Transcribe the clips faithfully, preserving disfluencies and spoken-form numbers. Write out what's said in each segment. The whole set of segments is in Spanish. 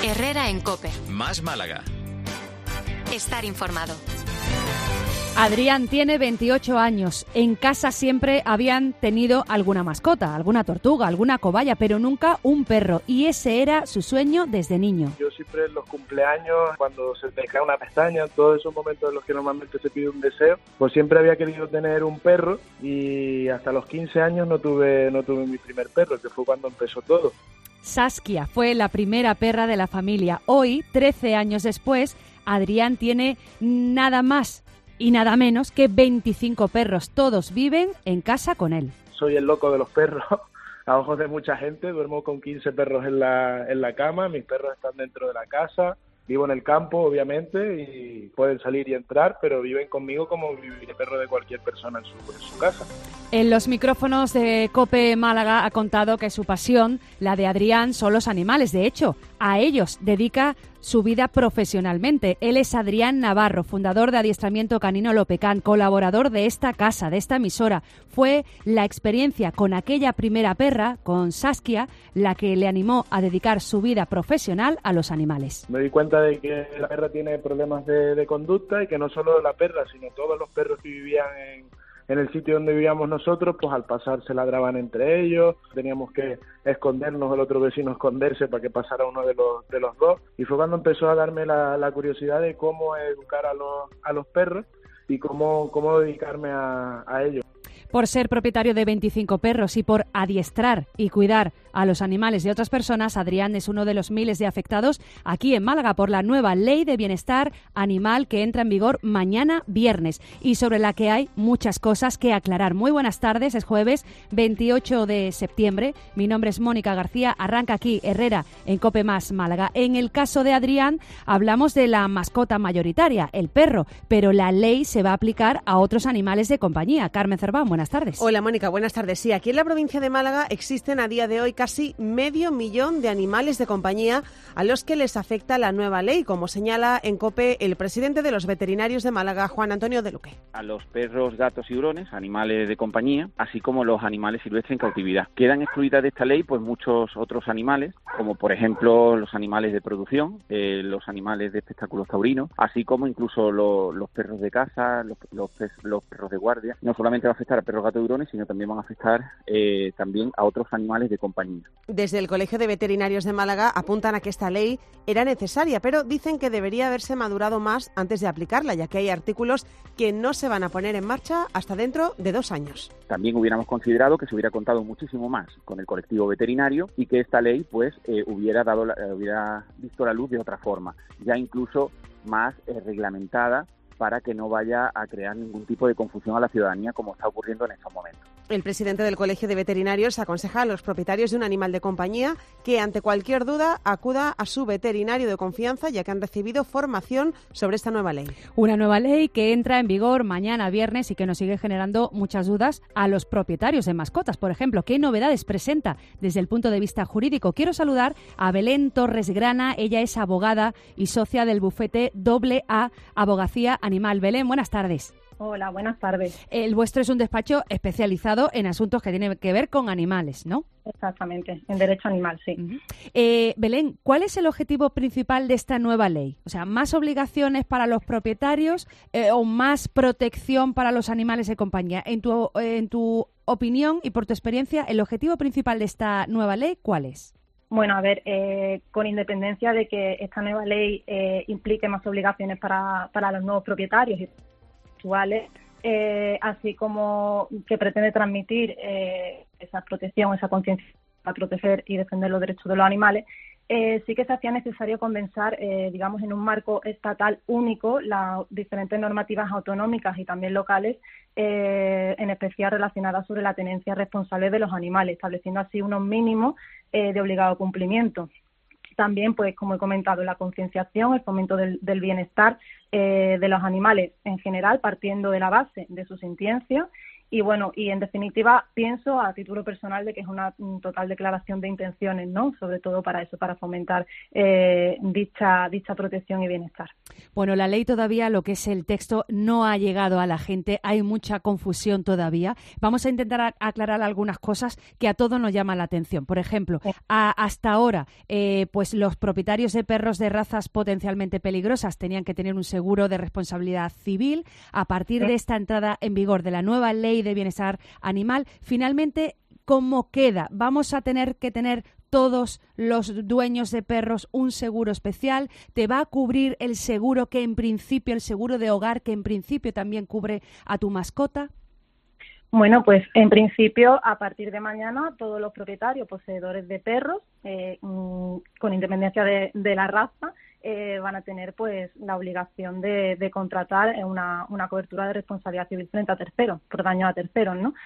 Herrera en COPE. Más Málaga. Estar informado. Adrián tiene veintiocho años. En casa siempre habían tenido alguna mascota, alguna tortuga, alguna cobaya, pero nunca un perro. Y ese era su sueño desde niño. Yo siempre en los cumpleaños, cuando se te cae una pestaña, todos esos momentos en los que normalmente se pide un deseo, pues siempre había querido tener un perro y hasta los quince años no tuve, no tuve mi primer perro, que fue cuando empezó todo. Saskia fue la primera perra de la familia. Hoy, trece años después, Adrián tiene nada más y nada menos que veinticinco perros. Todos viven en casa con él. Soy el loco de los perros, a ojos de mucha gente. Duermo con quince perros en la, en la cama, mis perros están dentro de la casa. Vivo en el campo, obviamente, y pueden salir y entrar, pero viven conmigo como viviría el perro de cualquier persona en su, en su casa. En los micrófonos de COPE Málaga ha contado que su pasión, la de Adrián, son los animales. De hecho, a ellos dedica su vida profesionalmente. Él es Adrián Navarro, fundador de Adiestramiento Canino Lopecán, colaborador de esta casa, de esta emisora. Fue la experiencia con aquella primera perra, con Saskia, la que le animó a dedicar su vida profesional a los animales. Me di cuenta de que la perra tiene problemas de, de conducta y que no solo la perra, sino todos los perros que vivían en... En el sitio donde vivíamos nosotros, pues al pasar se ladraban entre ellos, teníamos que escondernos, el otro vecino esconderse para que pasara uno de los de los dos. Y fue cuando empezó a darme la, la curiosidad de cómo educar a los, a los perros y cómo, cómo dedicarme a, a ellos. Por ser propietario de veinticinco perros y por adiestrar y cuidar a los animales de otras personas, Adrián es uno de los miles de afectados aquí en Málaga por la nueva Ley de Bienestar Animal que entra en vigor mañana viernes y sobre la que hay muchas cosas que aclarar. Muy buenas tardes, es jueves veintiocho de septiembre. Mi nombre es Mónica García, arranca aquí Herrera en COPE Más Málaga. En el caso de Adrián hablamos de la mascota mayoritaria, el perro, pero la ley se va a aplicar a otros animales de compañía. Carmen Cerván, buenas tardes. Hola Mónica, buenas tardes. Sí, aquí en la provincia de Málaga existen a día de hoy casi medio millón de animales de compañía a los que les afecta la nueva ley, como señala en COPE el presidente de los veterinarios de Málaga, Juan Antonio de Luque. A los perros, gatos y hurones, animales de compañía, así como los animales silvestres en cautividad. Quedan excluidas de esta ley pues muchos otros animales, como por ejemplo los animales de producción, eh, los animales de espectáculos taurinos, así como incluso lo, los perros de casa, los, los, los perros de guardia. No solamente va a afectar a perros, gatos y hurones, sino también van a afectar eh, también a otros animales de compañía. Desde el Colegio de Veterinarios de Málaga apuntan a que esta ley era necesaria, pero dicen que debería haberse madurado más antes de aplicarla, ya que hay artículos que no se van a poner en marcha hasta dentro de dos años. También hubiéramos considerado que se hubiera contado muchísimo más con el colectivo veterinario y que esta ley pues eh, hubiera dado la, hubiera visto la luz de otra forma, ya incluso más eh, reglamentada, para que no vaya a crear ningún tipo de confusión a la ciudadanía como está ocurriendo en estos momentos. El presidente del Colegio de Veterinarios aconseja a los propietarios de un animal de compañía que ante cualquier duda acuda a su veterinario de confianza, ya que han recibido formación sobre esta nueva ley. Una nueva ley que entra en vigor mañana viernes y que nos sigue generando muchas dudas a los propietarios de mascotas. Por ejemplo, ¿qué novedades presenta desde el punto de vista jurídico? Quiero saludar a Belén Torres Grana, ella es abogada y socia del bufete doble A Abogacía Animal. Belén, buenas tardes. Hola, buenas tardes. El vuestro es un despacho especializado en asuntos que tienen que ver con animales, ¿no? Exactamente, en derecho animal, sí. Uh-huh. Eh, Belén, ¿cuál es el objetivo principal de esta nueva ley? O sea, ¿más obligaciones para los propietarios eh, o más protección para los animales de compañía? En tu, eh, en tu opinión y por tu experiencia, ¿el objetivo principal de esta nueva ley cuál es? Bueno, a ver, eh, con independencia de que esta nueva ley eh, implique más obligaciones para, para los nuevos propietarios y actuales, eh, así como que pretende transmitir eh, esa protección, esa conciencia para proteger y defender los derechos de los animales, eh, sí que se hacía necesario condensar, eh, digamos, en un marco estatal único las diferentes normativas autonómicas y también locales, eh, en especial relacionadas sobre la tenencia responsable de los animales, estableciendo así unos mínimos eh, de obligado cumplimiento. También, pues, como he comentado, la concienciación, el fomento del, del bienestar eh, de los animales en general, partiendo de la base de su sintiencia Y bueno, y en definitiva pienso a título personal de que es una un total declaración de intenciones, ¿no? Sobre todo para eso, para fomentar eh, dicha dicha protección y bienestar. Bueno, la ley todavía, lo que es el texto, no ha llegado a la gente, hay mucha confusión todavía. Vamos a intentar a, aclarar algunas cosas que a todos nos llaman la atención. Por ejemplo, a, hasta ahora, eh, pues los propietarios de perros de razas potencialmente peligrosas tenían que tener un seguro de responsabilidad civil. A partir de esta entrada en vigor de la nueva ley de bienestar animal, finalmente, ¿cómo queda? ¿Vamos a tener que tener todos los dueños de perros un seguro especial? ¿Te va a cubrir el seguro que en principio, el seguro de hogar que en principio también cubre a tu mascota? Bueno, pues en principio, a partir de mañana, todos los propietarios, poseedores de perros, eh, con independencia de, de la raza, eh, van a tener pues la obligación de, de contratar una, una cobertura de responsabilidad civil frente a terceros, por daño a terceros, ¿no?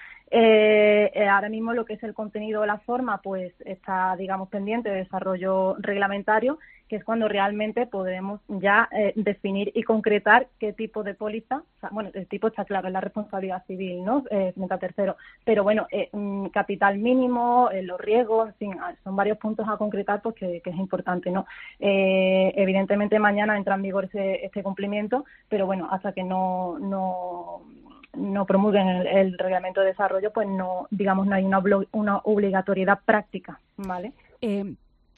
Eh, eh, ahora mismo lo que es el contenido o la forma, pues está, digamos, pendiente de desarrollo reglamentario, que es cuando realmente podremos ya eh, definir y concretar qué tipo de póliza, o sea, bueno, el tipo está claro, es la responsabilidad civil, ¿no? Eh, frente a tercero, pero bueno, eh, capital mínimo, eh, los riesgos, en fin, son varios puntos a concretar, pues que, que es importante, ¿no? Eh, evidentemente mañana entra en vigor ese, este cumplimiento, pero bueno, hasta que no, no no promulguen el, el reglamento de desarrollo, pues no, digamos, no hay una, una obligatoriedad práctica, ¿vale? Eh,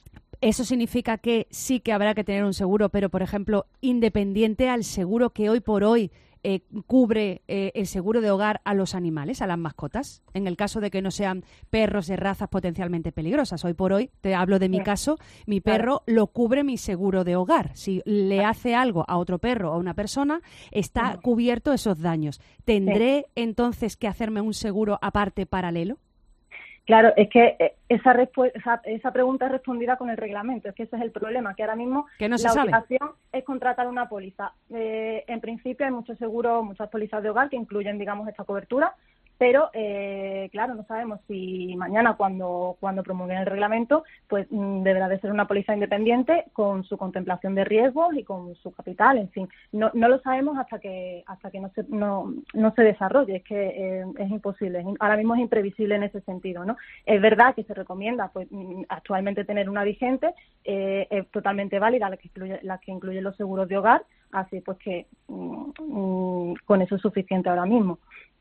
eso significa que sí que habrá que tener un seguro, pero, por ejemplo, independiente al seguro que hoy por hoy eh, cubre eh, el seguro de hogar a los animales, a las mascotas, en el caso de que no sean perros de razas potencialmente peligrosas. Hoy por hoy, te hablo de mi sí. caso, mi perro claro. lo cubre mi seguro de hogar. Si le hace algo a otro perro o a una persona, está sí. cubierto esos daños. ¿Tendré sí. entonces que hacerme un seguro aparte paralelo? Claro, es que esa, esa, esa pregunta es respondida con el reglamento, es que ese es el problema, que ahora mismo que no se la sabe. obligación es contratar una póliza. Eh, en principio hay muchos seguros, muchas pólizas de hogar que incluyen, digamos, esta cobertura, pero, eh, claro, no sabemos si mañana, cuando cuando promulguen el reglamento, pues mm, deberá de ser una póliza independiente con su contemplación de riesgos y con su capital, en fin. No, no lo sabemos hasta que hasta que no se no, no se desarrolle, es que eh, es imposible, es, ahora mismo es imprevisible en ese sentido, ¿no? Es verdad que se recomienda, pues, mm, actualmente tener una vigente, eh, es totalmente válida la que incluye, la que incluye los seguros de hogar, así pues que mm, mm, con eso es suficiente ahora mismo.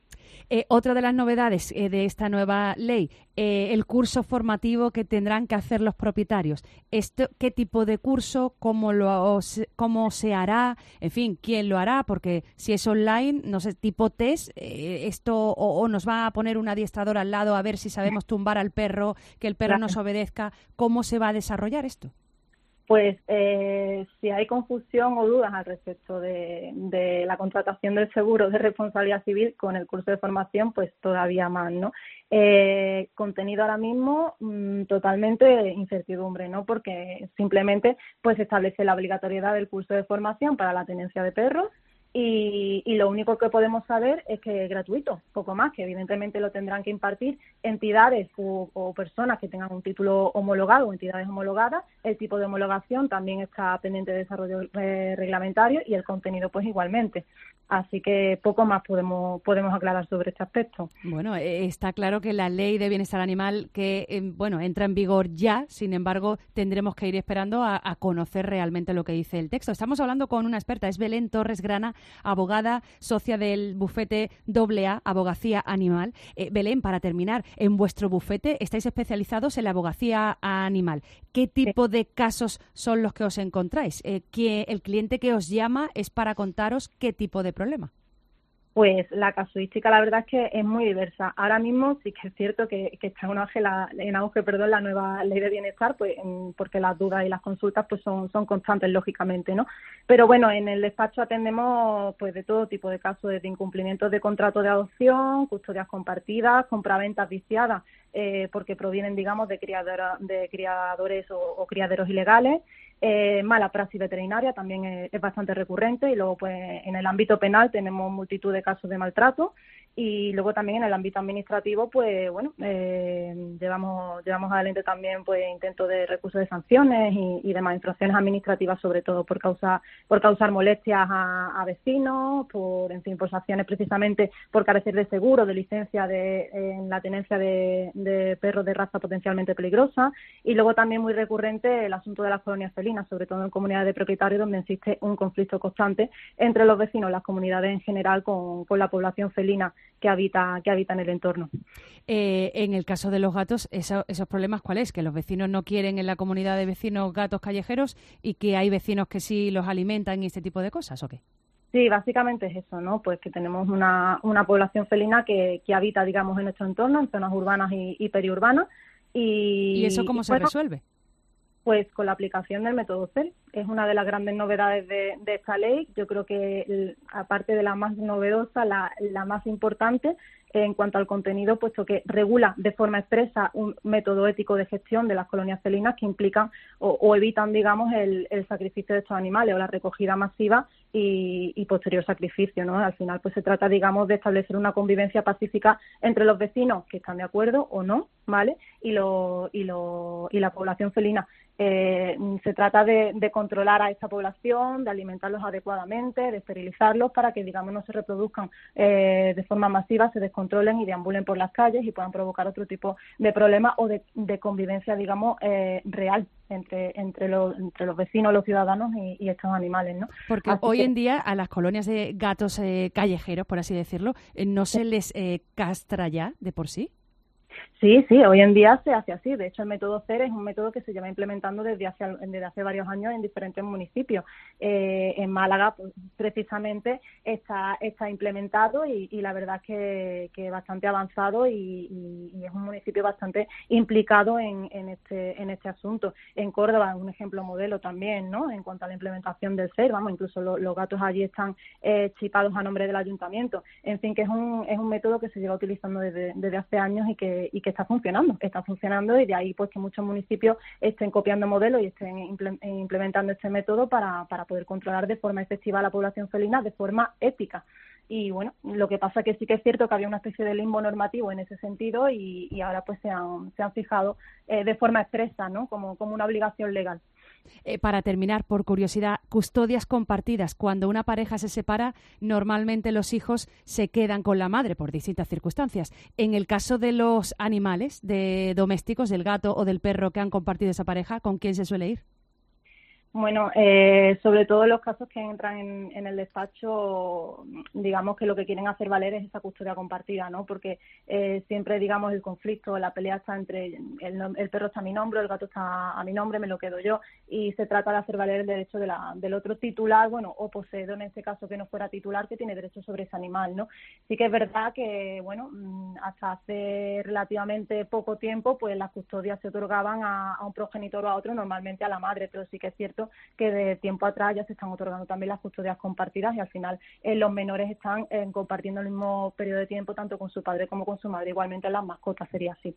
Eh, otra de las novedades eh, de esta nueva ley, eh, el curso formativo que tendrán que hacer los propietarios. Esto, ¿qué tipo de curso? ¿Cómo, lo, cómo se hará? En fin, ¿quién lo hará? Porque si es online, no sé, tipo test, eh, esto o, o nos va a poner un adiestrador al lado a ver si sabemos tumbar al perro, que el perro nos obedezca. ¿Cómo se va a desarrollar esto? Pues eh, si hay confusión o dudas al respecto de, de la contratación del seguro de responsabilidad civil con el curso de formación, pues todavía más, ¿no? Eh, contenido ahora mismo mmm, totalmente incertidumbre, ¿no? Porque simplemente pues establece la obligatoriedad del curso de formación para la tenencia de perros. Y, y lo único que podemos saber es que es gratuito, poco más, que evidentemente lo tendrán que impartir entidades o, o personas que tengan un título homologado o entidades homologadas. El tipo de homologación también está pendiente de desarrollo eh, reglamentario y el contenido pues igualmente. Así que poco más podemos podemos aclarar sobre este aspecto. Bueno, eh, está claro que la ley de bienestar animal que eh, bueno entra en vigor ya, sin embargo tendremos que ir esperando a, a conocer realmente lo que dice el texto. Estamos hablando con una experta, es Belén Torres Grana, abogada, socia del bufete doble A, Abogacía Animal. Eh, Belén, para terminar, en vuestro bufete estáis especializados en la abogacía animal. ¿Qué tipo de casos son los que os encontráis? Eh, que el cliente que os llama es para contaros qué tipo de problema. Pues la casuística, la verdad es que es muy diversa. Ahora mismo sí que es cierto que, que está en auge, la, en auge perdón, la nueva ley de bienestar, pues en, porque las dudas y las consultas pues son, son constantes, lógicamente, ¿no? Pero bueno, en el despacho atendemos pues de todo tipo de casos, desde incumplimientos de contrato de adopción, custodias compartidas, compraventas viciadas, eh, porque provienen, digamos, de, criadora, de criadores o, o criaderos ilegales. Eh, mala praxis veterinaria también es, es bastante recurrente y luego pues en el ámbito penal tenemos multitud de casos de maltrato Y luego también en el ámbito administrativo, pues bueno, eh, llevamos llevamos adelante también pues intentos de recurso de sanciones y, y demás infracciones administrativas, sobre todo por causa por causar molestias a, a vecinos, por en fin, por sanciones precisamente por carecer de seguro, de licencia de en la tenencia de, de perros de raza potencialmente peligrosa. Y luego también muy recurrente el asunto de las colonias felinas, sobre todo en comunidades de propietarios donde existe un conflicto constante entre los vecinos, las comunidades en general, con, con la población felina que habita que habita en el entorno. Eh, en el caso de los gatos, eso, esos problemas, ¿cuál es? Que los vecinos no quieren en la comunidad de vecinos gatos callejeros y que hay vecinos que sí los alimentan y este tipo de cosas, ¿o qué? Sí, básicamente es eso, ¿no? Pues que tenemos una, una población felina que, que habita, digamos, en nuestro entorno, en zonas urbanas y, y periurbanas. Y, ¿Y eso cómo y, se bueno, resuelve? Pues con la aplicación del método C E L. Es una de las grandes novedades de, de esta ley. Yo creo que, el, aparte de la más novedosa, la, la más importante en cuanto al contenido, puesto que regula de forma expresa un método ético de gestión de las colonias felinas que implican o, o evitan, digamos, el, el sacrificio de estos animales o la recogida masiva y, y posterior sacrificio, ¿no? Al final, pues se trata, digamos, de establecer una convivencia pacífica entre los vecinos que están de acuerdo o no, ¿vale? Y, lo, y, lo, y la población felina. Eh, se trata de, de controlar a esta población, de alimentarlos adecuadamente, de esterilizarlos para que, digamos, no se reproduzcan eh, de forma masiva, se descontrolen y deambulen por las calles y puedan provocar otro tipo de problemas o de, de convivencia, digamos, eh, real entre entre los entre los vecinos, los ciudadanos y, y estos animales, ¿no? Porque así hoy que... en día a las colonias de gatos eh, callejeros, por así decirlo, eh, ¿no se les eh, castra ya de por sí? Sí, sí, hoy en día se hace así. De hecho, el método C E R es un método que se lleva implementando desde hace, desde hace varios años en diferentes municipios. Eh, en Málaga, pues, precisamente, está, está implementado y, y la verdad es que, que bastante avanzado y, y, y es un municipio bastante implicado en, en, este, en este asunto. En Córdoba es un ejemplo modelo también, ¿no? En cuanto a la implementación del C E R, vamos, incluso lo, los gatos allí están eh, chipados a nombre del ayuntamiento. En fin, que es un, es un método que se lleva utilizando desde, desde hace años y que y que está funcionando, está funcionando y de ahí pues que muchos municipios estén copiando modelos y estén implementando este método para, para poder controlar de forma efectiva a la población felina de forma ética. Y bueno, lo que pasa que sí que es cierto que había una especie de limbo normativo en ese sentido y, y ahora pues se han, se han fijado eh, de forma expresa, ¿no? Como, como una obligación legal. Eh, para terminar, por curiosidad, custodias compartidas. Cuando una pareja se separa, normalmente los hijos se quedan con la madre por distintas circunstancias. En el caso de los animales de domésticos, del gato o del perro que han compartido esa pareja, ¿con quién se suele ir? Bueno, eh, sobre todo en los casos que entran en, en el despacho, digamos que lo que quieren hacer valer es esa custodia compartida, ¿no? Porque eh, siempre, digamos, el conflicto, la pelea está entre el, el perro está a mi nombre, el gato está a mi nombre, me lo quedo yo, y se trata de hacer valer el derecho de la, del otro titular, bueno, o poseedor en este caso que no fuera titular, que tiene derecho sobre ese animal, ¿no? Sí que es verdad que, bueno, hasta hace relativamente poco tiempo, pues las custodias se otorgaban a, a un progenitor o a otro, normalmente a la madre, pero sí que es cierto que de tiempo atrás ya se están otorgando también las custodias compartidas y al final eh, los menores están eh, compartiendo el mismo periodo de tiempo tanto con su padre como con su madre. Igualmente las mascotas sería así.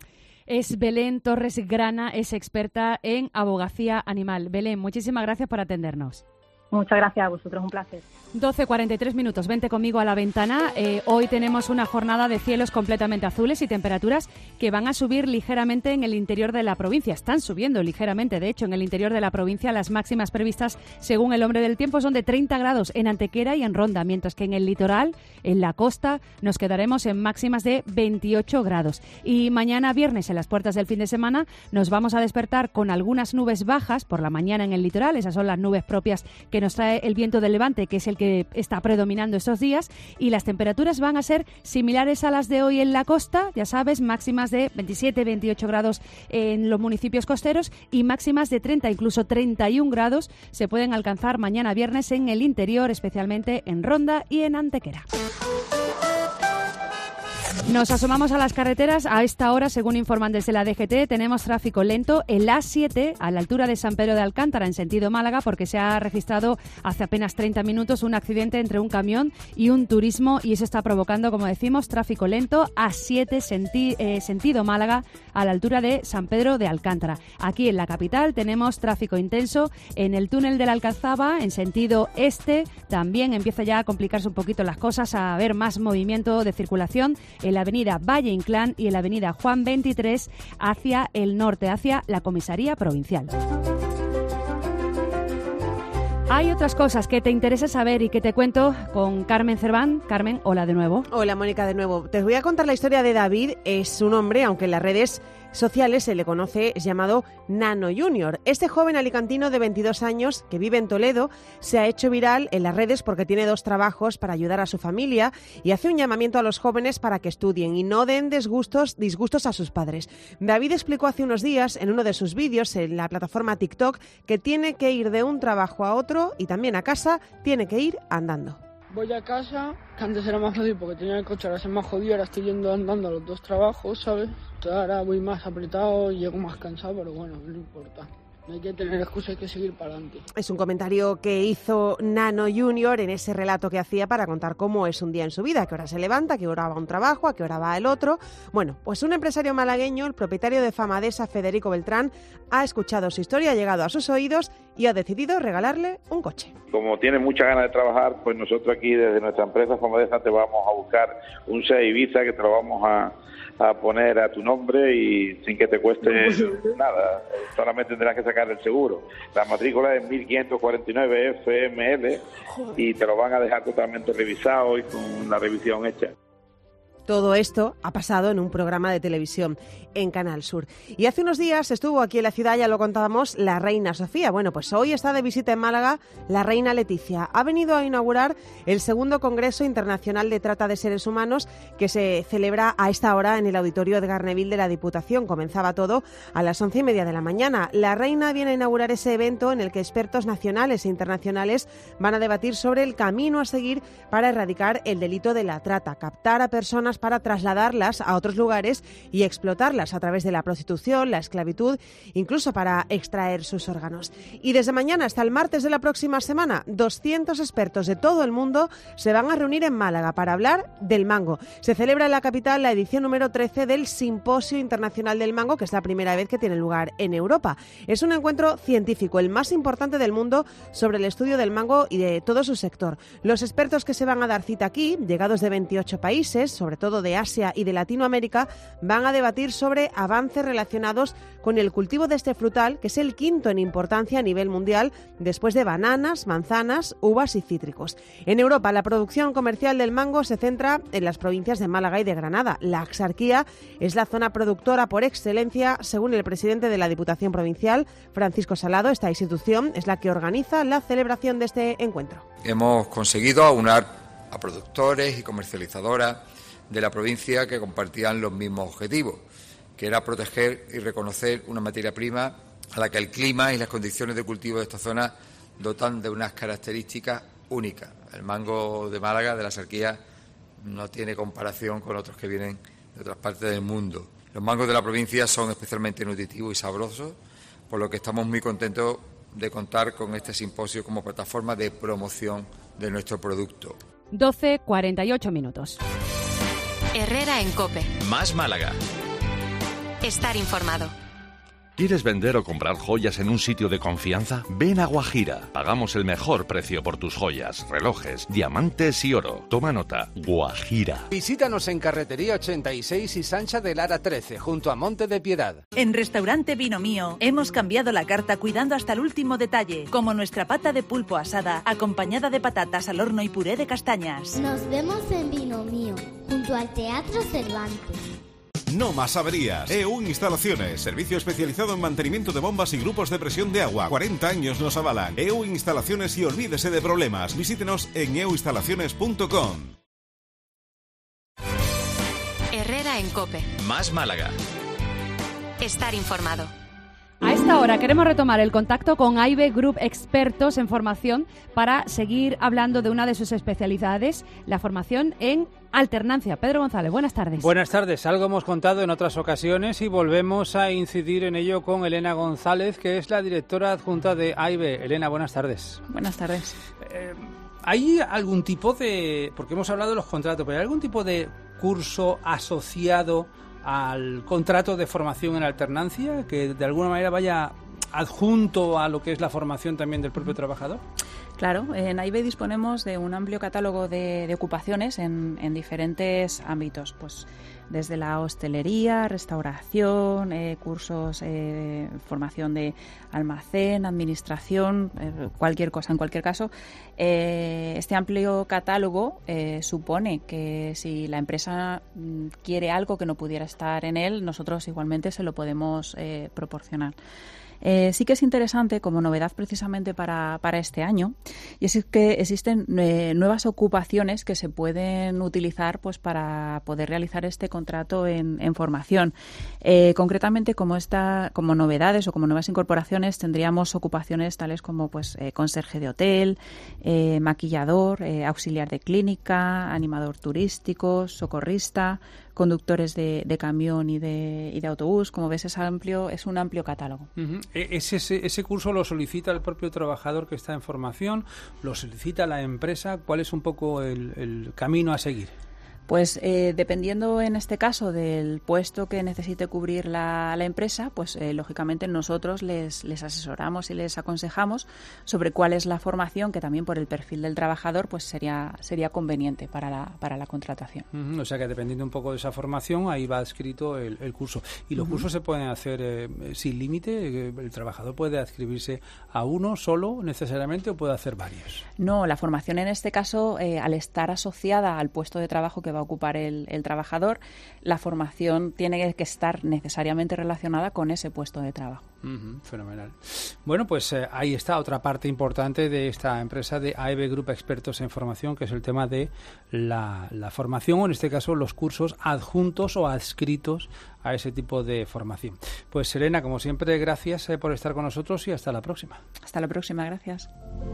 Es Belén Torres Grana, es experta en abogacía animal. Belén, muchísimas gracias por atendernos. Muchas gracias a vosotros, un placer. doce cuarenta y tres minutos, vente conmigo a la ventana. Eh, hoy tenemos una jornada de cielos completamente azules y temperaturas que van a subir ligeramente en el interior de la provincia. Están subiendo ligeramente, de hecho, en el interior de la provincia las máximas previstas, según el hombre del tiempo, son de treinta grados en Antequera y en Ronda, mientras que en el litoral, en la costa, nos quedaremos en máximas de veintiocho grados. Y mañana viernes, en las puertas del fin de semana, nos vamos a despertar con algunas nubes bajas por la mañana en el litoral. Esas son las nubes propias que nos trae el viento del levante, que es el que está predominando estos días, y las temperaturas van a ser similares a las de hoy en la costa, ya sabes, máximas de veintisiete, veintiocho grados en los municipios costeros y máximas de treinta, incluso treinta y un grados se pueden alcanzar mañana viernes en el interior, especialmente en Ronda y en Antequera. Nos asomamos a las carreteras. A esta hora, según informan desde la D G T, tenemos tráfico lento en la A siete a la altura de San Pedro de Alcántara en sentido Málaga, porque se ha registrado hace apenas treinta minutos un accidente entre un camión y un turismo, y eso está provocando, como decimos, tráfico lento. A siete senti- eh, sentido Málaga a la altura de San Pedro de Alcántara. Aquí en la capital tenemos tráfico intenso en el túnel de la Alcazaba en sentido este. También empieza ya a complicarse un poquito las cosas, a haber más movimiento de circulación en la avenida Valle Inclán y en la avenida Juan veintitrés hacia el norte, hacia la comisaría provincial. Hay otras cosas que te interesa saber y que te cuento con Carmen Cerván. Carmen, hola de nuevo. Hola, Mónica, de nuevo. Te voy a contar la historia de David. Es un hombre, aunque en las redes sociales se le conoce, es llamado Nano Junior. Este joven alicantino de veintidós años que vive en Toledo se ha hecho viral en las redes porque tiene dos trabajos para ayudar a su familia y hace un llamamiento a los jóvenes para que estudien y no den disgustos, disgustos a sus padres. David explicó hace unos días en uno de sus vídeos en la plataforma TikTok que tiene que ir de un trabajo a otro y también a casa tiene que ir andando. Voy a casa, que antes era más fácil porque tenía el coche, ahora es más jodido, ahora estoy yendo andando a los dos trabajos, ¿sabes? Entonces ahora voy más apretado y llego más cansado, pero bueno, no importa. No hay que tener excusa, hay que seguir para adelante. Es un comentario que hizo Nano Junior en ese relato que hacía para contar cómo es un día en su vida, a qué hora se levanta, a qué hora va a un trabajo, a qué hora va al otro. Bueno, pues un empresario malagueño, el propietario de Famadesa, Federico Beltrán, ha escuchado su historia, ha llegado a sus oídos y ha decidido regalarle un coche. Como tiene muchas ganas de trabajar, pues nosotros aquí desde nuestra empresa Famadesa te vamos a buscar un SEAT Ibiza que te lo vamos a, a poner a tu nombre y sin que te cueste nada, solamente tendrás que sacar el seguro. La matrícula es mil quinientos cuarenta y nueve F M L y te lo van a dejar totalmente revisado y con la revisión hecha. Todo esto ha pasado en un programa de televisión en Canal Sur. Y hace unos días estuvo aquí en la ciudad, ya lo contábamos, la reina Sofía. Bueno, pues hoy está de visita en Málaga la reina Leticia. Ha venido a inaugurar el segundo Congreso Internacional de Trata de Seres Humanos que se celebra a esta hora en el Auditorio Edgar Neville de la Diputación. Comenzaba todo a las once y media de la mañana. La reina viene a inaugurar ese evento en el que expertos nacionales e internacionales van a debatir sobre el camino a seguir para erradicar el delito de la trata, captar a personas para trasladarlas a otros lugares y explotarlas a través de la prostitución, la esclavitud, incluso para extraer sus órganos. Y desde mañana hasta el martes de la próxima semana, doscientos expertos de todo el mundo se van a reunir en Málaga para hablar del mango. Se celebra en la capital la edición número trece del Simposio Internacional del Mango, que es la primera vez que tiene lugar en Europa. Es un encuentro científico, el más importante del mundo, sobre el estudio del mango y de todo su sector. Los expertos que se van a dar cita aquí, llegados de veintiocho países, sobre todo de Asia y de Latinoamérica, van a debatir sobre avances relacionados con el cultivo de este frutal, que es el quinto en importancia a nivel mundial, después de bananas, manzanas, uvas y cítricos. En Europa, la producción comercial del mango se centra en las provincias de Málaga y de Granada. La Axarquía es la zona productora por excelencia, según el presidente de la Diputación Provincial, Francisco Salado. Esta institución es la que organiza la celebración de este encuentro. Hemos conseguido aunar a productores y comercializadoras de la provincia que compartían los mismos objetivos, que era proteger y reconocer una materia prima a la que el clima y las condiciones de cultivo de esta zona dotan de unas características únicas. El mango de Málaga, de la Axarquía, no tiene comparación con otros que vienen de otras partes del mundo. Los mangos de la provincia son especialmente nutritivos y sabrosos, por lo que estamos muy contentos de contar con este simposio como plataforma de promoción de nuestro producto. doce cuarenta y ocho minutos. Herrera en COPE. Más Málaga. Estar informado. ¿Quieres vender o comprar joyas en un sitio de confianza? Ven a Guajira. Pagamos el mejor precio por tus joyas, relojes, diamantes y oro. Toma nota. Guajira. Visítanos en Carretería ochenta y seis y Sancha de Lara trece, junto a Monte de Piedad. En Restaurante Vino Mío hemos cambiado la carta cuidando hasta el último detalle, como nuestra pata de pulpo asada, acompañada de patatas al horno y puré de castañas. Nos vemos en Vino Mío, junto al Teatro Cervantes. No más averías. E U Instalaciones, servicio especializado en mantenimiento de bombas y grupos de presión de agua. cuarenta años nos avalan. E U Instalaciones y olvídese de problemas. Visítenos en e u instalaciones punto com. Herrera en COPE. Más Málaga. Estar informado. A esta hora queremos retomar el contacto con A I B E Group, expertos en formación, para seguir hablando de una de sus especialidades, la formación en alternancia. Pedro González, buenas tardes. Buenas tardes. Algo hemos contado en otras ocasiones y volvemos a incidir en ello con Elena González, que es la directora adjunta de A I B E. Elena, buenas tardes. Buenas tardes. Eh, ¿Hay algún tipo de, porque hemos hablado de los contratos, pero hay algún tipo de curso asociado al contrato de formación en alternancia que de alguna manera vaya adjunto a lo que es la formación también del propio trabajador? Claro, en A I B E disponemos de un amplio catálogo de, de ocupaciones en, en diferentes ámbitos, pues desde la hostelería, restauración, eh, cursos, eh, formación de almacén, administración, eh, cualquier cosa. En cualquier caso, eh, este amplio catálogo eh, supone que si la empresa mm, quiere algo que no pudiera estar en él, nosotros igualmente se lo podemos eh, proporcionar. Eh, sí que es interesante, como novedad precisamente para, para este año, y es que existen eh, nuevas ocupaciones que se pueden utilizar pues para poder realizar este contrato en, en formación. Eh, concretamente, como esta, como novedades o como nuevas incorporaciones, tendríamos ocupaciones tales como pues eh, conserje de hotel, eh, maquillador, eh, auxiliar de clínica, animador turístico, socorrista, conductores de, de camión y de, y de autobús. Como ves, es amplio, es un amplio catálogo. Uh-huh. ¿Ese, ese, ¿Ese curso lo solicita el propio trabajador que está en formación? ¿Lo solicita la empresa? ¿Cuál es un poco el, el camino a seguir? Pues eh, dependiendo en este caso del puesto que necesite cubrir la, la empresa, pues eh, lógicamente nosotros les, les asesoramos y les aconsejamos sobre cuál es la formación que también por el perfil del trabajador pues sería sería conveniente para la, para la contratación. Uh-huh. O sea que dependiendo un poco de esa formación, ahí va escrito el, el curso. ¿Y los uh-huh. cursos se pueden hacer eh, sin límite? ¿El trabajador puede adscribirse a uno solo necesariamente o puede hacer varios? No, la formación en este caso, eh, al estar asociada al puesto de trabajo que va a ocupar el, el trabajador, la formación tiene que estar necesariamente relacionada con ese puesto de trabajo. Uh-huh, fenomenal. Bueno, pues eh, ahí está otra parte importante de esta empresa de A I B E Group, expertos en formación, que es el tema de la, la formación, o en este caso los cursos adjuntos o adscritos a ese tipo de formación. Pues Elena, como siempre, gracias eh, por estar con nosotros y hasta la próxima. Hasta la próxima, gracias.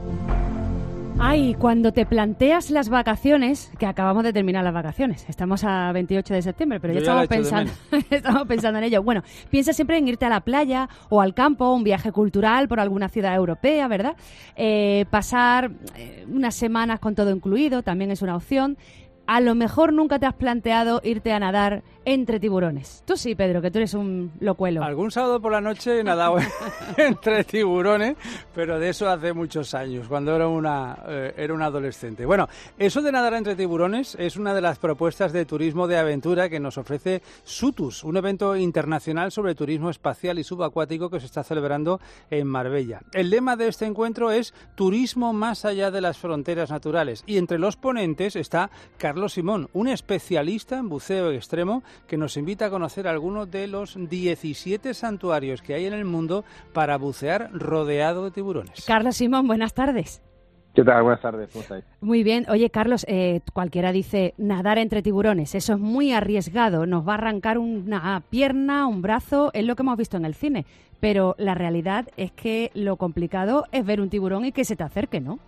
Ay, cuando te planteas las vacaciones, que acabamos de terminar las vacaciones, estamos a veintiocho de septiembre, pero ya, ya estamos pensando, estamos pensando en ello. Bueno, piensa siempre en irte a la playa o al campo, un viaje cultural por alguna ciudad europea, ¿verdad? Eh, pasar eh, unas semanas con todo incluido, también es una opción. A lo mejor nunca te has planteado irte a nadar entre tiburones. Tú sí, Pedro, que tú eres un locuelo. Algún sábado por la noche he nadado entre tiburones, pero de eso hace muchos años, cuando era una eh, era un adolescente. Bueno, eso de nadar entre tiburones es una de las propuestas de turismo de aventura que nos ofrece SUTUS, un evento internacional sobre turismo espacial y subacuático que se está celebrando en Marbella. El lema de este encuentro es Turismo más allá de las fronteras naturales, y entre los ponentes está Carlos Simón, un especialista en buceo extremo que nos invita a conocer algunos de los diecisiete santuarios que hay en el mundo para bucear rodeado de tiburones. Carlos Simón, buenas tardes. ¿Qué tal? Buenas tardes, ¿cómo estáis? Muy bien. Oye, Carlos, eh, cualquiera dice nadar entre tiburones, eso es muy arriesgado, nos va a arrancar una pierna, un brazo, es lo que hemos visto en el cine, pero la realidad es que lo complicado es ver un tiburón y que se te acerque, ¿no?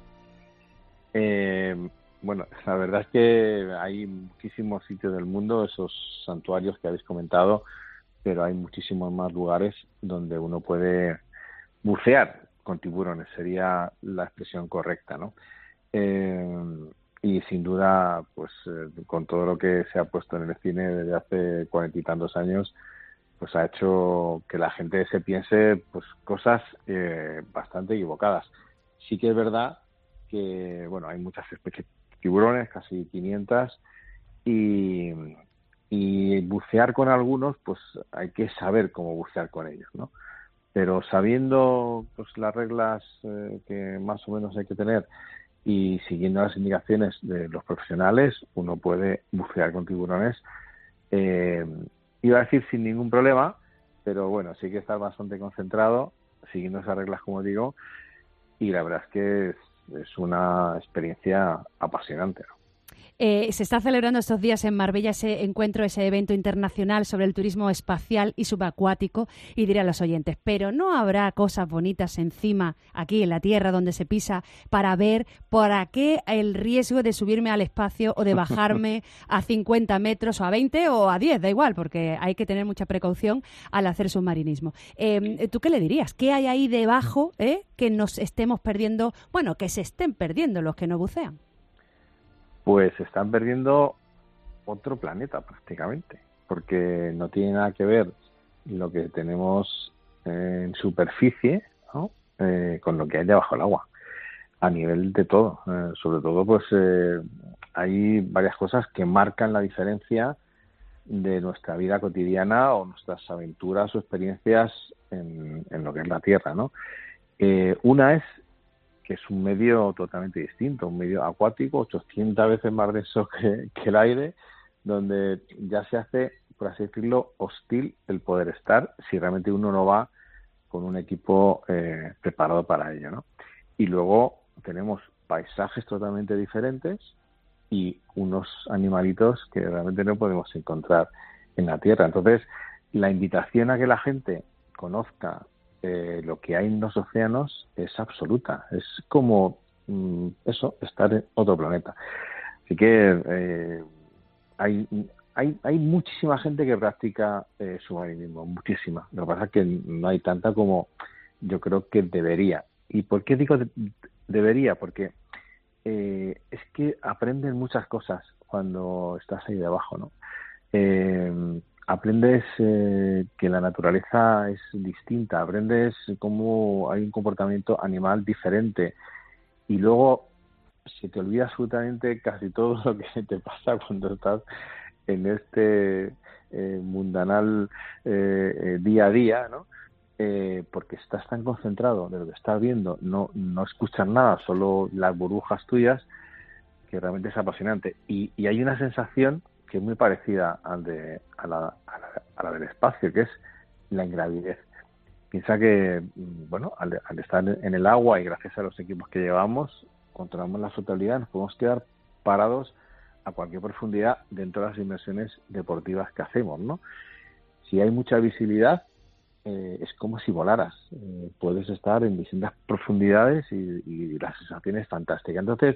Eh... Bueno, la verdad es que hay muchísimos sitios del mundo, esos santuarios que habéis comentado, pero hay muchísimos más lugares donde uno puede bucear con tiburones, sería la expresión correcta, ¿no? Eh, y sin duda, pues eh, con todo lo que se ha puesto en el cine desde hace cuarenta y tantos años, pues ha hecho que la gente se piense pues cosas eh, bastante equivocadas. Sí que es verdad que, bueno, hay muchas especies tiburones, casi quinientas, y, y bucear con algunos, pues hay que saber cómo bucear con ellos, ¿no? Pero sabiendo pues las reglas eh, que más o menos hay que tener y siguiendo las indicaciones de los profesionales, uno puede bucear con tiburones, eh, iba a decir sin ningún problema, pero bueno, sí que estar bastante concentrado, siguiendo esas reglas, como digo, y la verdad es que es es una experiencia apasionante, ¿no? Eh, se está celebrando estos días en Marbella ese encuentro, ese evento internacional sobre el turismo espacial y subacuático, y diré a los oyentes, pero ¿no habrá cosas bonitas encima, aquí en la Tierra donde se pisa, para ver para qué el riesgo de subirme al espacio o de bajarme a cincuenta metros o a veinte o a diez? Da igual, porque hay que tener mucha precaución al hacer submarinismo. Eh, ¿Tú qué le dirías? ¿Qué hay ahí debajo eh, que nos estemos perdiendo, bueno, que se estén perdiendo los que no bucean? Pues se están perdiendo otro planeta prácticamente, porque no tiene nada que ver lo que tenemos en superficie, ¿no? eh, con lo que hay debajo del agua, a nivel de todo. Eh, sobre todo, pues eh, hay varias cosas que marcan la diferencia de nuestra vida cotidiana o nuestras aventuras o experiencias en, en lo que es la Tierra, ¿no? Eh, una es que es un medio totalmente distinto, un medio acuático, ochocientas veces más denso que, que el aire, donde ya se hace, por así decirlo, hostil el poder estar si realmente uno no va con un equipo eh, preparado para ello, ¿no? Y luego tenemos paisajes totalmente diferentes y unos animalitos que realmente no podemos encontrar en la Tierra. Entonces, la invitación a que la gente conozca Eh, lo que hay en los océanos es absoluta. Es como mm, eso, estar en otro planeta. Así que eh, hay, hay hay muchísima gente que practica eh, submarinismo, muchísima. Lo que pasa es que no hay tanta como yo creo que debería. ¿Y por qué digo de, debería? Porque eh, es que aprenden muchas cosas cuando estás ahí debajo, ¿no? Eh, aprendes eh, que la naturaleza es distinta, aprendes cómo hay un comportamiento animal diferente y luego se te olvida absolutamente casi todo lo que te pasa cuando estás en este eh, mundanal eh, eh, día a día, ¿no? Eh, porque estás tan concentrado de lo que estás viendo, no, no escuchas nada, solo las burbujas tuyas, que realmente es apasionante. Y, y hay una sensación que es muy parecida al de, a, la, a, la, a la del espacio, que es la ingravidez. Piensa que, bueno, al, al estar en el agua y gracias a los equipos que llevamos, controlamos la flotabilidad, nos podemos quedar parados a cualquier profundidad dentro de las inmersiones deportivas que hacemos, ¿no? Si hay mucha visibilidad, eh, es como si volaras. Eh, puedes estar en distintas profundidades y, y la sensación es fantástica. Entonces,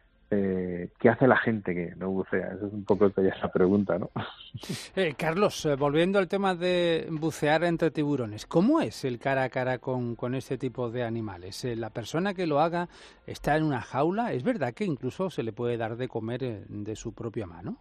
Eh, ¿qué hace la gente que no bucea? Esa es un poco ya esa pregunta, ¿no? Eh, Carlos, eh, volviendo al tema de bucear entre tiburones, ¿cómo es el cara a cara con, con este tipo de animales? Eh, ¿La persona que lo haga está en una jaula? ¿Es verdad que incluso se le puede dar de comer eh, de su propia mano?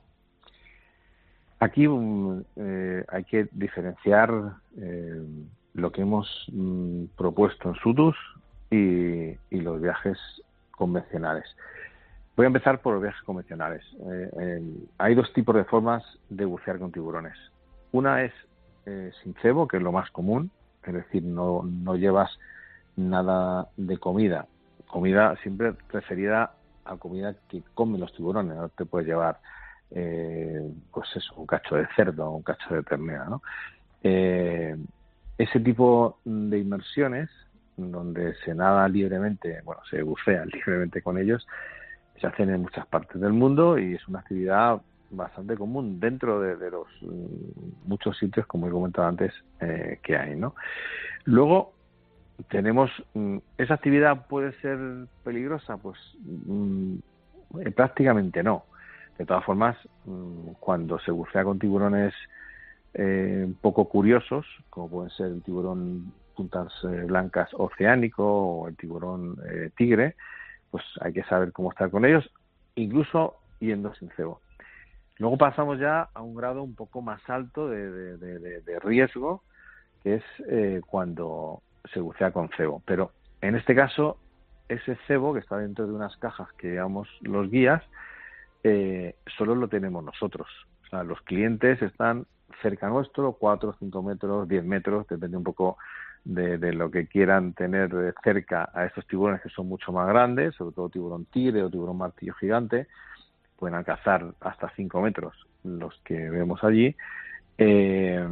Aquí um, eh, hay que diferenciar eh, lo que hemos um, propuesto en Sudus y, y los viajes convencionales. Voy a empezar por los viajes convencionales. Eh, eh, hay dos tipos de formas de bucear con tiburones. Una es eh, sin cebo, que es lo más común, es decir, no, no llevas nada de comida. Comida siempre referida a comida que comen los tiburones, no te puedes llevar eh, pues eso, un cacho de cerdo o un cacho de ternera, ¿no? Eh, ese tipo de inmersiones, donde se nada libremente, bueno, se bucea libremente con ellos, se hacen en muchas partes del mundo y es una actividad bastante común dentro de, de los mm, muchos sitios, como he comentado antes, eh, que hay, ¿no? Luego tenemos, mm, ¿esa actividad puede ser peligrosa? Pues mm, eh, prácticamente no. De todas formas, mm, cuando se bucea con tiburones eh, un poco curiosos, como pueden ser el tiburón puntas eh, blancas oceánico o el tiburón eh, tigre, pues hay que saber cómo estar con ellos, incluso yendo sin cebo. Luego pasamos ya a un grado un poco más alto de, de, de, de riesgo, que es eh, cuando se bucea con cebo. Pero en este caso, ese cebo que está dentro de unas cajas que llevamos los guías, eh, solo lo tenemos nosotros. O sea, los clientes están cerca nuestro, cuatro, cinco metros, diez metros, depende un poco De, de lo que quieran tener cerca a estos tiburones que son mucho más grandes, sobre todo tiburón tigre o tiburón martillo gigante, pueden alcanzar hasta cinco metros los que vemos allí. Eh,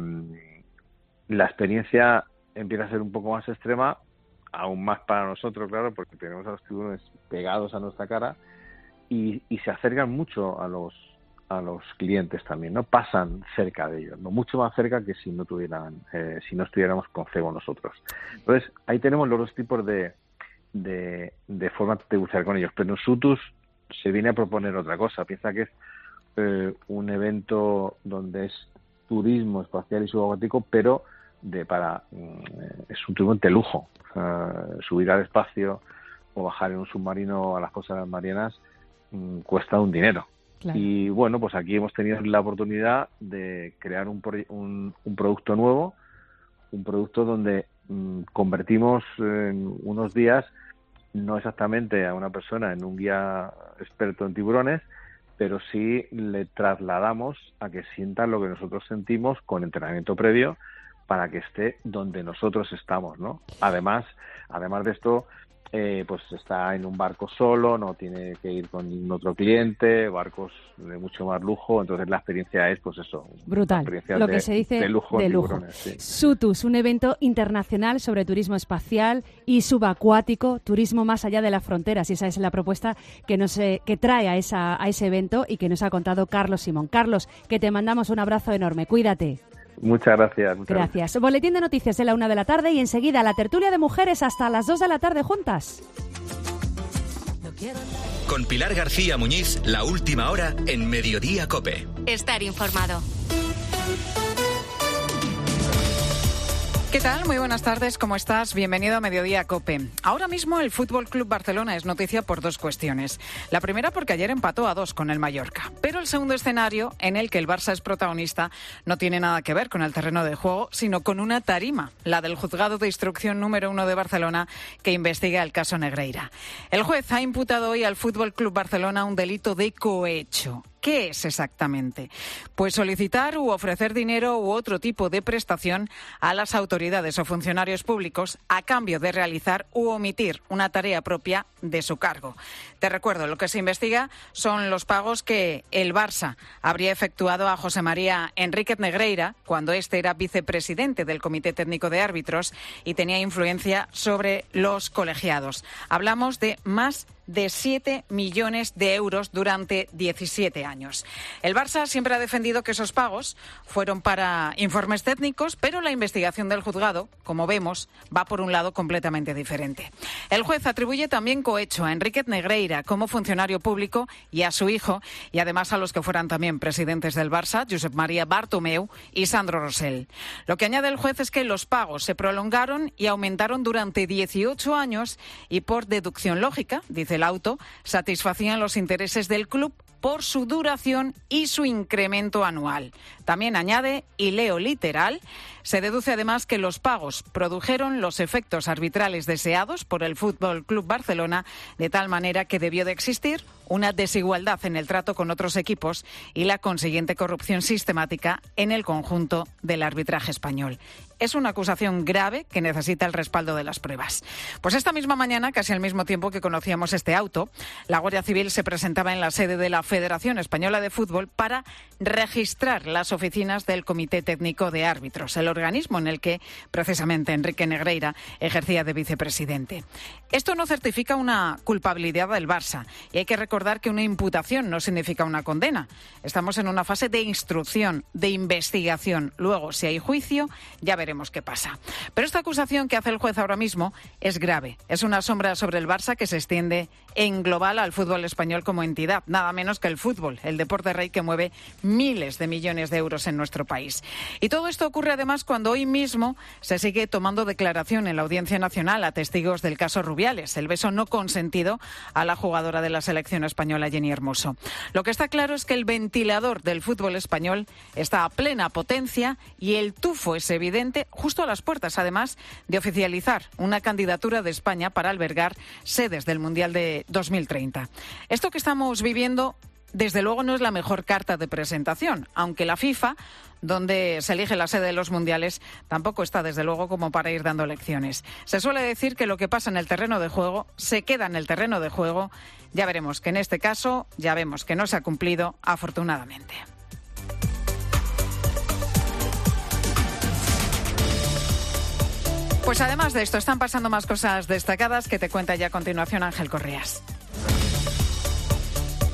la experiencia empieza a ser un poco más extrema, aún más para nosotros, claro, porque tenemos a los tiburones pegados a nuestra cara y, y se acercan mucho a los a los clientes también, ¿no? Pasan cerca de ellos, no mucho más cerca que si no tuvieran, eh, si no estuviéramos con Cebo nosotros. Entonces, ahí tenemos los dos tipos de, de, de formas de buscar con ellos. Pero en Sutus se viene a proponer otra cosa. Piensa que es eh, un evento donde es turismo espacial y subacuático, pero de para eh, es un turismo de lujo. O sea, subir al espacio o bajar en un submarino a las costas marianas mmm, cuesta un dinero. Claro. Y bueno, pues aquí hemos tenido la oportunidad de crear un, un, un producto nuevo, un producto donde mmm, convertimos en unos días, no exactamente a una persona en un guía experto en tiburones, pero sí le trasladamos a que sienta lo que nosotros sentimos con entrenamiento previo para que esté donde nosotros estamos, ¿no? Además, además de esto, Eh, pues está en un barco solo, no tiene que ir con otro cliente, barcos de mucho más lujo, entonces la experiencia es, pues eso, brutal, lo de, que se dice de lujo. De lujo. Sí. Sutus, un evento internacional sobre turismo espacial y subacuático, turismo más allá de las fronteras, y esa es la propuesta que nos eh, que trae a, esa, a ese evento y que nos ha contado Carlos Simón. Carlos, que te mandamos un abrazo enorme, cuídate. Muchas gracias. Muchas gracias. gracias. Boletín de noticias de la una de la tarde y enseguida la tertulia de mujeres hasta las dos de la tarde juntas. Con Pilar García Muñiz, la última hora en Mediodía COPE. Estar informado. ¿Qué tal? Muy buenas tardes, ¿cómo estás? Bienvenido a Mediodía COPE. Ahora mismo el Fútbol Club Barcelona es noticia por dos cuestiones. La primera porque ayer empató a dos con el Mallorca. Pero el segundo escenario, en el que el Barça es protagonista, no tiene nada que ver con el terreno de juego, sino con una tarima, la del Juzgado de Instrucción número uno de Barcelona, que investiga el caso Negreira. El juez ha imputado hoy al Fútbol Club Barcelona un delito de cohecho. ¿Qué es exactamente? Pues solicitar u ofrecer dinero u otro tipo de prestación a las autoridades o funcionarios públicos a cambio de realizar u omitir una tarea propia de su cargo. Te recuerdo, lo que se investiga son los pagos que el Barça habría efectuado a José María Enríquez Negreira cuando éste era vicepresidente del Comité Técnico de Árbitros y tenía influencia sobre los colegiados. Hablamos de más de siete millones de euros durante diecisiete años. El Barça siempre ha defendido que esos pagos fueron para informes técnicos, pero la investigación del juzgado, como vemos, va por un lado completamente diferente. El juez atribuye también cohecho a Enríquez Negreira como funcionario público y a su hijo, y además a los que fueran también presidentes del Barça, Josep María Bartomeu y Sandro Rosell. Lo que añade el juez es que los pagos se prolongaron y aumentaron durante dieciocho años y por deducción lógica, dice el auto, satisfacían los intereses del club por su duración y su incremento anual. También añade, y leo literal, se deduce además que los pagos produjeron los efectos arbitrales deseados por el Fútbol Club Barcelona, de tal manera que debió de existir una desigualdad en el trato con otros equipos y la consiguiente corrupción sistemática en el conjunto del arbitraje español. Es una acusación grave que necesita el respaldo de las pruebas. Pues esta misma mañana, casi al mismo tiempo que conocíamos este auto, la Guardia Civil se presentaba en la sede de la Federación Española de Fútbol para registrar las oficinas del Comité Técnico de Árbitros, el organismo en el que precisamente Enrique Negreira ejercía de vicepresidente. Esto no certifica una culpabilidad del Barça y hay que recordar que una imputación no significa una condena. Estamos en una fase de instrucción, de investigación. Luego, si hay juicio, ya veremos qué pasa. Pero esta acusación que hace el juez ahora mismo es grave. Es una sombra sobre el Barça que se extiende en global al fútbol español como entidad, nada menos que el fútbol, el deporte rey que mueve miles de millones de euros en nuestro país. Y todo esto ocurre además cuando hoy mismo se sigue tomando declaración en la Audiencia Nacional a testigos del caso Rubiales, el beso no consentido a la jugadora de la selección española Jenny Hermoso. Lo que está claro es que el ventilador del fútbol español está a plena potencia y el tufo es evidente justo a las puertas, además de oficializar una candidatura de España para albergar sedes del Mundial de dos mil treinta. Esto que estamos viviendo, desde luego, no es la mejor carta de presentación, aunque la FIFA, donde se elige la sede de los mundiales, tampoco está, desde luego, como para ir dando lecciones. Se suele decir que lo que pasa en el terreno de juego se queda en el terreno de juego. Ya veremos que en este caso, ya vemos que no se ha cumplido, afortunadamente. Pues además de esto, están pasando más cosas destacadas que te cuenta ya a continuación Ángel Correas.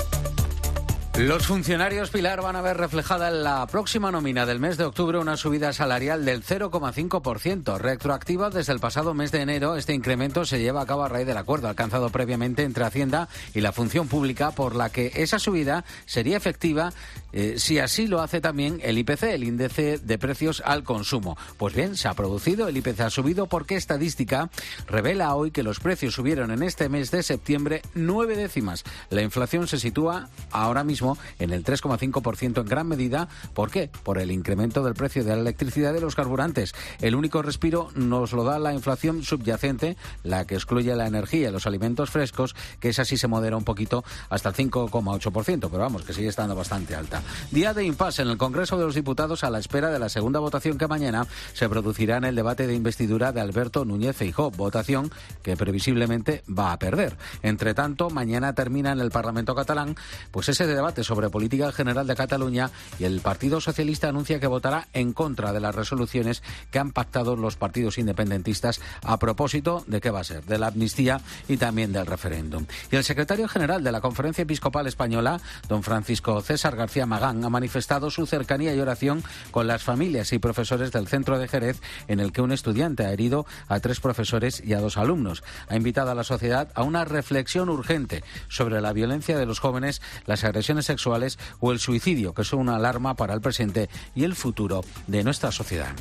Los funcionarios, Pilar, van a ver reflejada en la próxima nómina del mes de octubre una subida salarial del cero coma cinco por ciento, retroactiva desde el pasado mes de enero. Este incremento se lleva a cabo a raíz del acuerdo alcanzado previamente entre Hacienda y la Función Pública, por la que esa subida sería efectiva eh, si así lo hace también el I P C, el índice de precios al consumo. Pues bien, se ha producido, el I P C ha subido porque estadística revela hoy que los precios subieron en este mes de septiembre nueve décimas. La inflación se sitúa ahora mismo en el tres coma cinco por ciento en gran medida. ¿Por qué? Por el incremento del precio de la electricidad y de los carburantes. El único respiro nos lo da la inflación subyacente, la que excluye la energía y los alimentos frescos, que esa sí se modera un poquito hasta el cinco coma ocho por ciento, pero vamos, que sigue estando bastante alta. Día de impasse en el Congreso de los Diputados a la espera de la segunda votación que mañana se producirá en el debate de investidura de Alberto Núñez Feijóo, votación que previsiblemente va a perder. Entre tanto, mañana termina en el Parlamento catalán pues ese debate sobre política general de Cataluña, y el Partido Socialista anuncia que votará en contra de las resoluciones que han pactado los partidos independentistas a propósito de qué va a ser, de la amnistía y también del referéndum. Y el secretario general de la Conferencia Episcopal Española, don Francisco César García Magán, ha manifestado su cercanía y oración con las familias y profesores del centro de Jerez, en el que un estudiante ha herido a tres profesores y a dos alumnos. Ha invitado a la sociedad a una reflexión urgente sobre la violencia de los jóvenes, las agresiones sexuales o el suicidio, que son una alarma para el presente y el futuro de nuestra sociedad.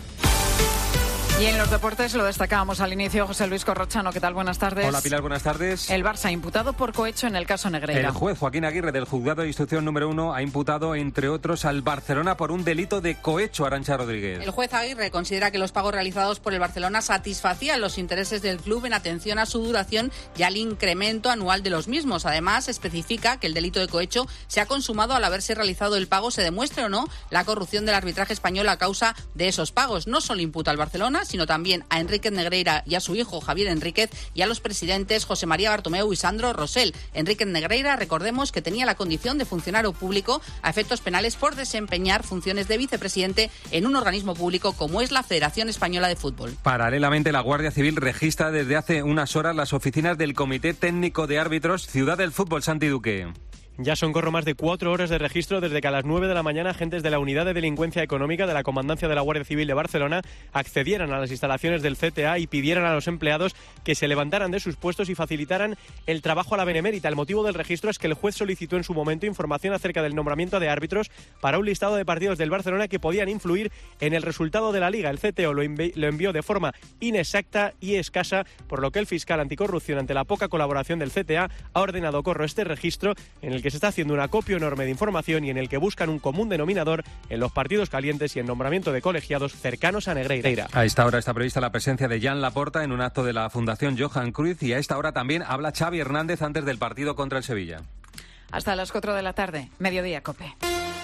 Y en los deportes lo destacábamos al inicio, José Luis Corrochano. ¿Qué tal? Buenas tardes. Hola, Pilar, buenas tardes. El Barça imputado por cohecho en el caso Negreira. El juez Joaquín Aguirre del Juzgado de Instrucción número uno ha imputado, entre otros, al Barcelona por un delito de cohecho. Arantxa Rodríguez. El juez Aguirre considera que los pagos realizados por el Barcelona satisfacían los intereses del club en atención a su duración y al incremento anual de los mismos. Además, especifica que el delito de cohecho se ha consumado al haberse realizado el pago, se demuestre o no la corrupción del arbitraje español a causa de esos pagos. No solo imputa al Barcelona, sino también a Enríquez Negreira y a su hijo Javier Enríquez, y a los presidentes José María Bartomeu y Sandro Rosell. Enríquez Negreira, recordemos que tenía la condición de funcionario público a efectos penales por desempeñar funciones de vicepresidente en un organismo público como es la Federación Española de Fútbol. Paralelamente, la Guardia Civil registra desde hace unas horas las oficinas del Comité Técnico de Árbitros Ciudad del Fútbol. Santi Duque. Ya son corro más de cuatro horas de registro desde que a las nueve de la mañana agentes de la Unidad de Delincuencia Económica de la Comandancia de la Guardia Civil de Barcelona accedieran a las instalaciones del C T A y pidieran a los empleados que se levantaran de sus puestos y facilitaran el trabajo a la benemérita. El motivo del registro es que el juez solicitó en su momento información acerca del nombramiento de árbitros para un listado de partidos del Barcelona que podían influir en el resultado de la Liga. El C T O lo, envi- lo envió de forma inexacta y escasa, por lo que el fiscal anticorrupción, ante la poca colaboración del C T A, ha ordenado corro este registro en el que se está haciendo un acopio enorme de información y en el que buscan un común denominador en los partidos calientes y el nombramiento de colegiados cercanos a Negreira. A esta hora está prevista la presencia de Jan Laporta en un acto de la Fundación Johan Cruyff, y a esta hora también habla Xavi Hernández antes del partido contra el Sevilla. Hasta las cuatro de la tarde, Mediodía Cope.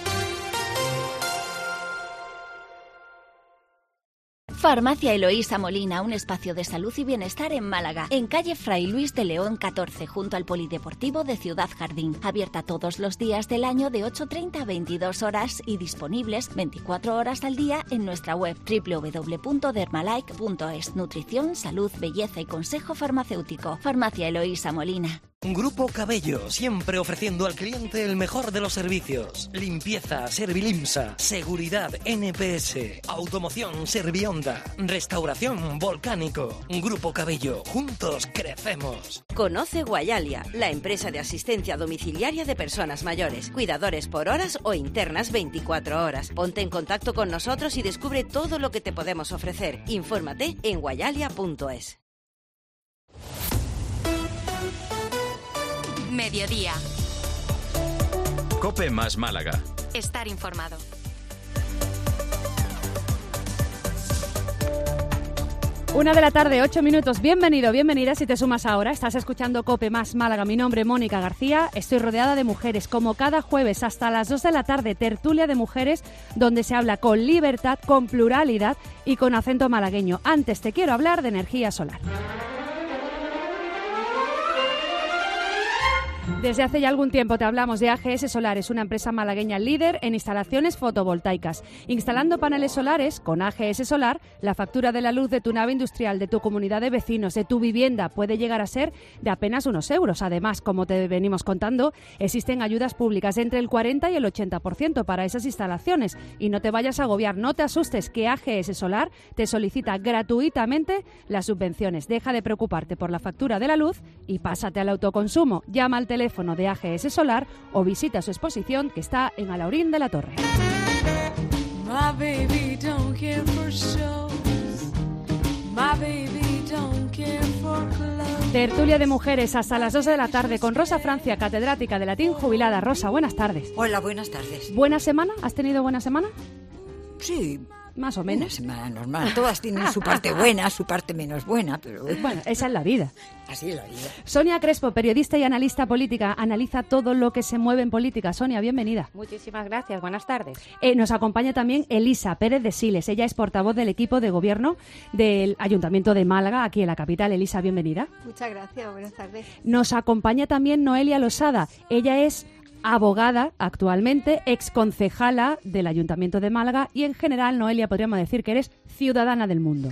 Farmacia Eloísa Molina, un espacio de salud y bienestar en Málaga, en calle Fray Luis de León catorce, junto al Polideportivo de Ciudad Jardín. Abierta todos los días del año de ocho treinta a veintidós horas y disponibles veinticuatro horas al día en nuestra web doble u doble u doble u punto dermalike punto es. Nutrición, salud, belleza y consejo farmacéutico. Farmacia Eloísa Molina. Grupo Cabello, siempre ofreciendo al cliente el mejor de los servicios. Limpieza, Servilimsa. Seguridad, N P S. Automoción, Servionda. Restauración, Volcánico. Grupo Cabello, juntos crecemos. Conoce Guayalia, la empresa de asistencia domiciliaria de personas mayores. Cuidadores por horas o internas veinticuatro horas. Ponte en contacto con nosotros y descubre todo lo que te podemos ofrecer. Infórmate en guayalia punto es. Mediodía. COPE más Málaga. Estar informado. Una de la tarde, ocho minutos. Bienvenido, bienvenida si te sumas ahora. Estás escuchando COPE más Málaga. Mi nombre es Mónica García. Estoy rodeada de mujeres, como cada jueves hasta las dos de la tarde. Tertulia de mujeres, donde se habla con libertad, con pluralidad y con acento malagueño. Antes te quiero hablar de energía solar. Desde hace ya algún tiempo te hablamos de A G S Solar, es una empresa malagueña líder en instalaciones fotovoltaicas. Instalando paneles solares con A G S Solar, la factura de la luz de tu nave industrial, de tu comunidad de vecinos, de tu vivienda puede llegar a ser de apenas unos euros. Además, como te venimos contando, existen ayudas públicas de entre el cuarenta y el ochenta por ciento para esas instalaciones. Y no te vayas a agobiar, no te asustes, que A G S Solar te solicita gratuitamente las subvenciones. Deja de preocuparte por la factura de la luz y pásate al autoconsumo. Llama al teléfono de A G S Solar o visita su exposición que está en Alaurín de la Torre. My baby don't care for shows. My baby don't care for clothes. Tertulia de mujeres hasta las dos de la tarde con Rosa Francia, catedrática de latín jubilada. Rosa, buenas tardes. Hola, buenas tardes. ¿Buena semana? ¿Has tenido buena semana? Sí. Más o menos. Una semana normal. Todas tienen su parte buena, su parte menos buena, pero... Bueno, esa es la vida. Así es la vida. Sonia Crespo, periodista y analista política, analiza todo lo que se mueve en política. Sonia, bienvenida. Muchísimas gracias, buenas tardes. Eh, nos acompaña también Elisa Pérez de Siles. Ella es portavoz del equipo de gobierno del Ayuntamiento de Málaga, aquí en la capital. Elisa, bienvenida. Muchas gracias, buenas tardes. Nos acompaña también Noelia Losada. Ella es abogada actualmente, exconcejala del Ayuntamiento de Málaga y en general, Noelia, podríamos decir que eres ciudadana del mundo.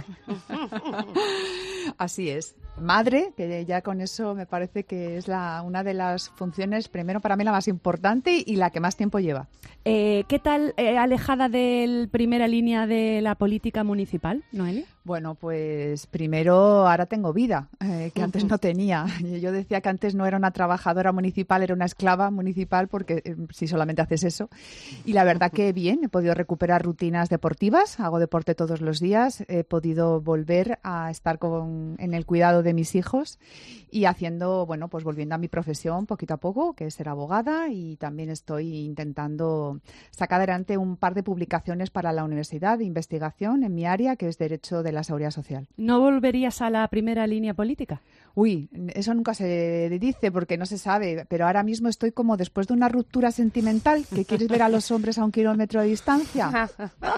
Así es. Madre, que ya con eso me parece que es la, una de las funciones, primero para mí la más importante y la que más tiempo lleva. Eh, ¿Qué tal eh, alejada de primera línea de la política municipal, Noelia? Bueno, pues primero ahora tengo vida, eh, que antes no tenía. Yo decía que antes no era una trabajadora municipal, era una esclava municipal, porque eh, si solamente haces eso. Y la verdad que bien, he podido recuperar rutinas deportivas, hago deporte todos los días, he podido volver a estar con, en el cuidado de mis hijos y haciendo, bueno, pues volviendo a mi profesión poquito a poco, que es ser abogada, y también estoy intentando sacar adelante un par de publicaciones para la universidad de investigación en mi área, que es Derecho de la Seguridad Social. ¿No volverías a la primera línea política? Uy, eso nunca se dice porque no se sabe, pero ahora mismo estoy como después de una ruptura sentimental, que quieres ver a los hombres a un kilómetro de distancia.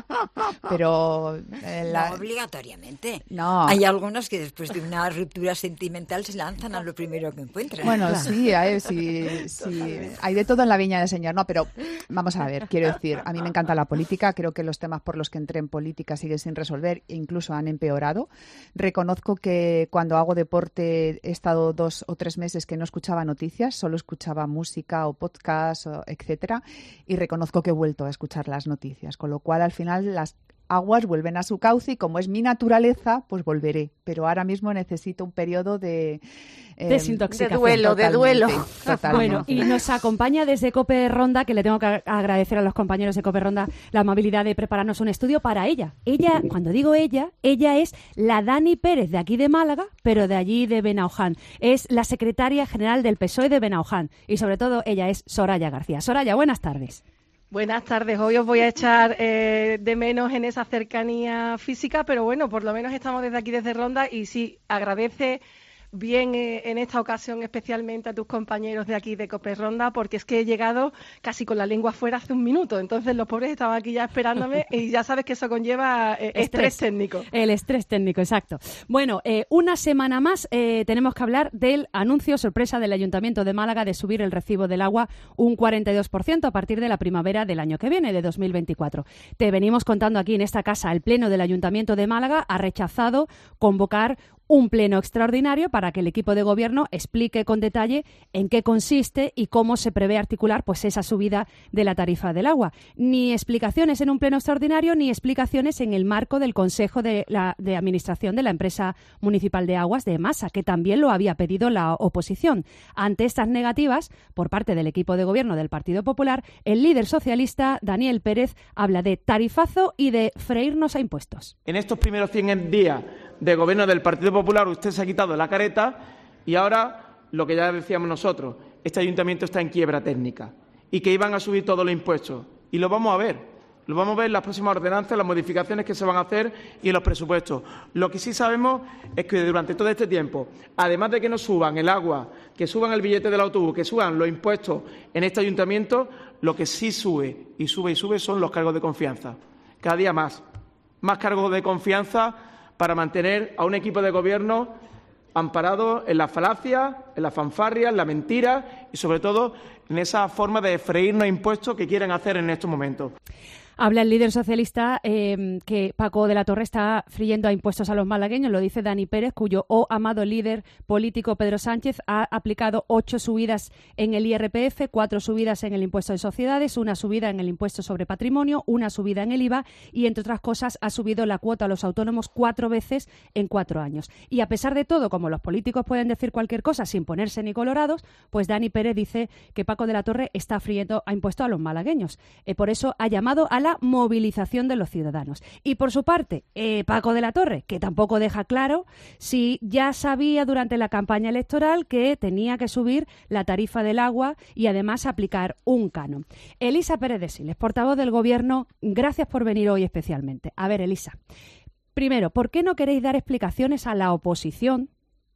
Pero... Eh, la... No obligatoriamente. No. Hay algunos que después de una ruptura sentimental se lanzan a lo primero que encuentran. Bueno, claro. sí, hay, sí, sí, hay de todo en la viña del Señor, no, pero vamos a ver, quiero decir, a mí me encanta la política, creo que los temas por los que entré en política siguen sin resolver e incluso han empeorado. Reconozco que cuando hago deporte he estado dos o tres meses que no escuchaba noticias, solo escuchaba música o podcast, o etcétera, y reconozco que he vuelto a escuchar las noticias, con lo cual al final las aguas vuelven a su cauce y como es mi naturaleza, pues volveré. Pero ahora mismo necesito un periodo de... Eh, desintoxicación. De duelo, de duelo. Totalmente. Bueno, y nos acompaña desde COPE Ronda, que le tengo que agradecer a los compañeros de COPE Ronda la amabilidad de prepararnos un estudio para ella. Ella, cuando digo ella, ella es la Dani Pérez de aquí de Málaga, pero de allí de Benaoján. Es la secretaria general del P S O E de Benaoján. Y sobre todo, ella es Soraya García. Soraya, buenas tardes. Buenas tardes. Hoy os voy a echar eh, de menos en esa cercanía física, pero bueno, por lo menos estamos desde aquí, desde Ronda, y sí, agradece bien eh, en esta ocasión especialmente a tus compañeros de aquí de COPE Ronda, porque es que he llegado casi con la lengua fuera hace un minuto, entonces los pobres estaban aquí ya esperándome y ya sabes que eso conlleva eh, estrés. estrés técnico. El estrés técnico, exacto. Bueno, eh, una semana más eh, tenemos que hablar del anuncio sorpresa del Ayuntamiento de Málaga de subir el recibo del agua un cuarenta y dos por ciento a partir de la primavera del año que viene, de dos mil veinticuatro. Te venimos contando aquí en esta casa, el Pleno del Ayuntamiento de Málaga ha rechazado convocar un pleno extraordinario para que el equipo de gobierno explique con detalle en qué consiste y cómo se prevé articular pues esa subida de la tarifa del agua. Ni explicaciones en un pleno extraordinario ni explicaciones en el marco del Consejo de, la, de Administración de la empresa municipal de aguas de Emasa, que también lo había pedido la oposición. Ante estas negativas por parte del equipo de gobierno del Partido Popular, el líder socialista Daniel Pérez habla de tarifazo y de freírnos a impuestos. En estos primeros cien días de gobierno del Partido Popular usted se ha quitado la careta y ahora, lo que ya decíamos nosotros, este ayuntamiento está en quiebra técnica y que iban a subir todos los impuestos. Y lo vamos a ver, lo vamos a ver en las próximas ordenanzas, las modificaciones que se van a hacer y en los presupuestos. Lo que sí sabemos es que durante todo este tiempo, además de que nos suban el agua, que suban el billete del autobús, que suban los impuestos en este ayuntamiento, lo que sí sube y sube y sube son los cargos de confianza. Cada día más, más cargos de confianza para mantener a un equipo de gobierno amparados en la falacia, en la fanfarria, en la mentira y, sobre todo, en esa forma de freírnos impuestos que quieren hacer en estos momentos. Habla el líder socialista eh, que Paco de la Torre está friendo a impuestos a los malagueños, lo dice Dani Pérez, cuyo o amado líder político Pedro Sánchez ha aplicado ocho subidas en el I R P F, cuatro subidas en el impuesto de sociedades, una subida en el impuesto sobre patrimonio, una subida en el I V A y, entre otras cosas, ha subido la cuota a los autónomos cuatro veces en cuatro años. Y a pesar de todo, como los políticos pueden decir cualquier cosa sin ponerse ni colorados, pues Dani Pérez dice que Paco de la Torre está friendo a impuestos a los malagueños. Eh, por eso ha llamado a la la movilización de los ciudadanos. Y por su parte, eh, Paco de la Torre, que tampoco deja claro si ya sabía durante la campaña electoral que tenía que subir la tarifa del agua y además aplicar un canon. Elisa Pérez de Siles, portavoz del Gobierno, gracias por venir hoy especialmente. A ver, Elisa, primero, ¿por qué no queréis dar explicaciones a la oposición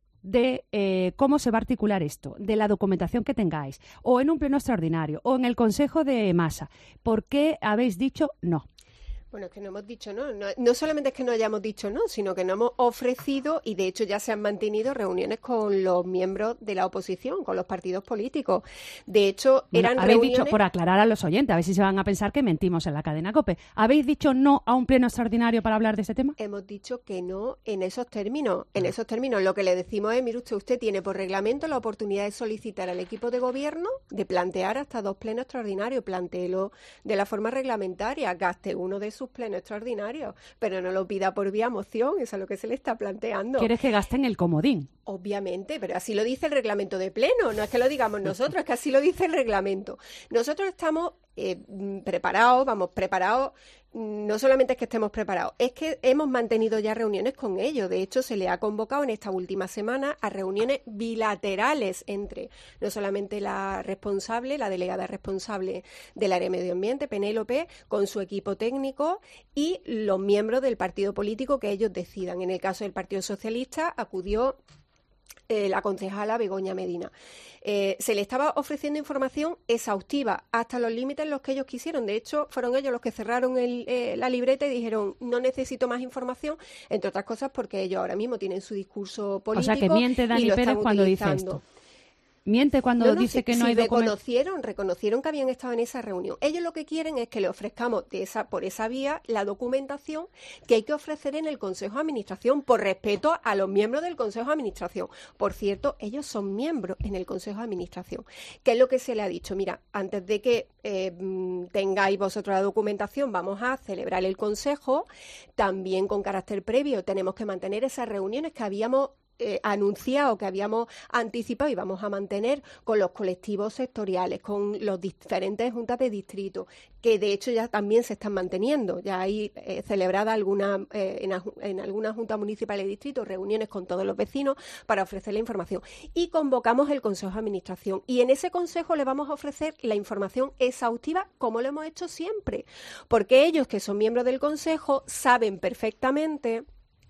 de eh, cómo se va a articular esto, de la documentación que tengáis, o en un pleno extraordinario, o en el Consejo de Masa? ¿Por qué habéis dicho no? Bueno, es que no hemos dicho no. no. No solamente es que no hayamos dicho no, sino que no hemos ofrecido, y de hecho ya se han mantenido reuniones con los miembros de la oposición, con los partidos políticos. De hecho, bueno, eran habéis reuniones... dicho, por aclarar a los oyentes, a ver si se van a pensar que mentimos en la cadena COPE, ¿habéis dicho no a un pleno extraordinario para hablar de este tema? Hemos dicho que no en esos términos. En esos términos lo que le decimos es, mire usted, usted tiene por reglamento la oportunidad de solicitar al equipo de gobierno de plantear hasta dos plenos extraordinarios. Plantéelo de la forma reglamentaria, gaste uno de sus plenos extraordinarios, pero no lo pida por vía moción, eso es lo que se le está planteando. ¿Quieres que gasten el comodín? Obviamente, pero así lo dice el reglamento de pleno, no es que lo digamos nosotros, es que así lo dice el reglamento. Nosotros estamos eh, preparados, vamos, preparados, no solamente es que estemos preparados, es que hemos mantenido ya reuniones con ellos. De hecho, se le ha convocado en esta última semana a reuniones bilaterales entre no solamente la responsable, la delegada responsable del área de medio ambiente, Penélope, con su equipo técnico y los miembros del partido político que ellos decidan. En el caso del Partido Socialista acudió Eh, la concejala Begoña Medina. Eh, se le estaba ofreciendo información exhaustiva hasta los límites los que ellos quisieron. De hecho, fueron ellos los que cerraron el, eh, la libreta y dijeron no necesito más información, entre otras cosas porque ellos ahora mismo tienen su discurso político. O sea, que miente Dani Pérez cuando dice esto. Miente cuando no, no, dice si, que no si hay documentos. reconocieron, reconocieron que habían estado en esa reunión. Ellos lo que quieren es que le ofrezcamos de esa, por esa vía la documentación que hay que ofrecer en el Consejo de Administración por respeto a los miembros del Consejo de Administración. Por cierto, ellos son miembros en el Consejo de Administración. ¿Qué es lo que se le ha dicho? Mira, antes de que eh, tengáis vosotros la documentación, vamos a celebrar el Consejo. También con carácter previo tenemos que mantener esas reuniones que habíamos Eh, anunciado, que habíamos anticipado y vamos a mantener con los colectivos sectoriales, con los diferentes juntas de distrito, que de hecho ya también se están manteniendo. Ya hay eh, celebrada alguna, eh, en, en algunas juntas municipales de distrito reuniones con todos los vecinos para ofrecer la información. Y convocamos el Consejo de Administración. Y en ese consejo le vamos a ofrecer la información exhaustiva como lo hemos hecho siempre. Porque ellos, que son miembros del consejo, saben perfectamente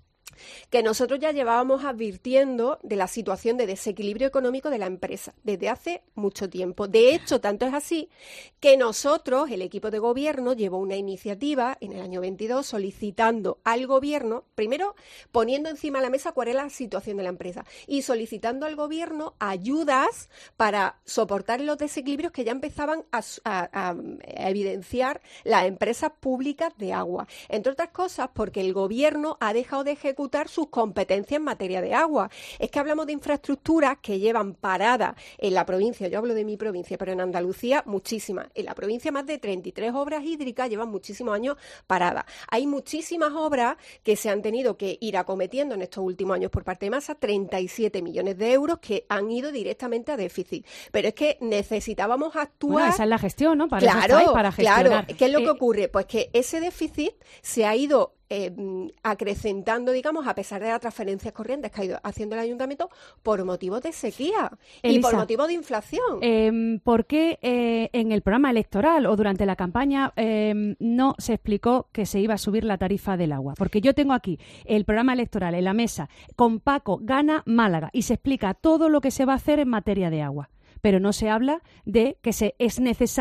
que nosotros ya llevábamos advirtiendo de la situación de desequilibrio económico de la empresa desde hace mucho tiempo. De hecho, tanto es así que nosotros, el equipo de gobierno, llevó una iniciativa en el año veintidós solicitando al gobierno, primero poniendo encima de la mesa cuál era la situación de la empresa y solicitando al gobierno ayudas para soportar los desequilibrios que ya empezaban a, a, a evidenciar las empresas públicas de agua. Entre otras cosas, porque el gobierno ha dejado de ejecutar sus competencias en materia de agua. Es que hablamos de infraestructuras que llevan paradas en la provincia, yo hablo de mi provincia, pero en Andalucía muchísimas. En la provincia más de treinta y tres obras hídricas llevan muchísimos años paradas. Hay muchísimas obras que se han tenido que ir acometiendo en estos últimos años por parte de Masa, treinta y siete millones de euros que han ido directamente a déficit. Pero es que necesitábamos actuar... Bueno, esa es la gestión, ¿no? Para claro, eso estáis, para gestionar. Claro, ¿qué es lo eh... que ocurre? Pues que ese déficit se ha ido Eh, acrecentando, digamos, a pesar de las transferencias corrientes que ha ido haciendo el ayuntamiento por motivos de sequía Elisa, y por motivos de inflación. Eh, ¿Por qué eh, en el programa electoral o durante la campaña eh, no se explicó que se iba a subir la tarifa del agua? Porque yo tengo aquí el programa electoral en la mesa con Paco gana Málaga y se explica todo lo que se va a hacer en materia de agua, pero no se habla de que se, es necesario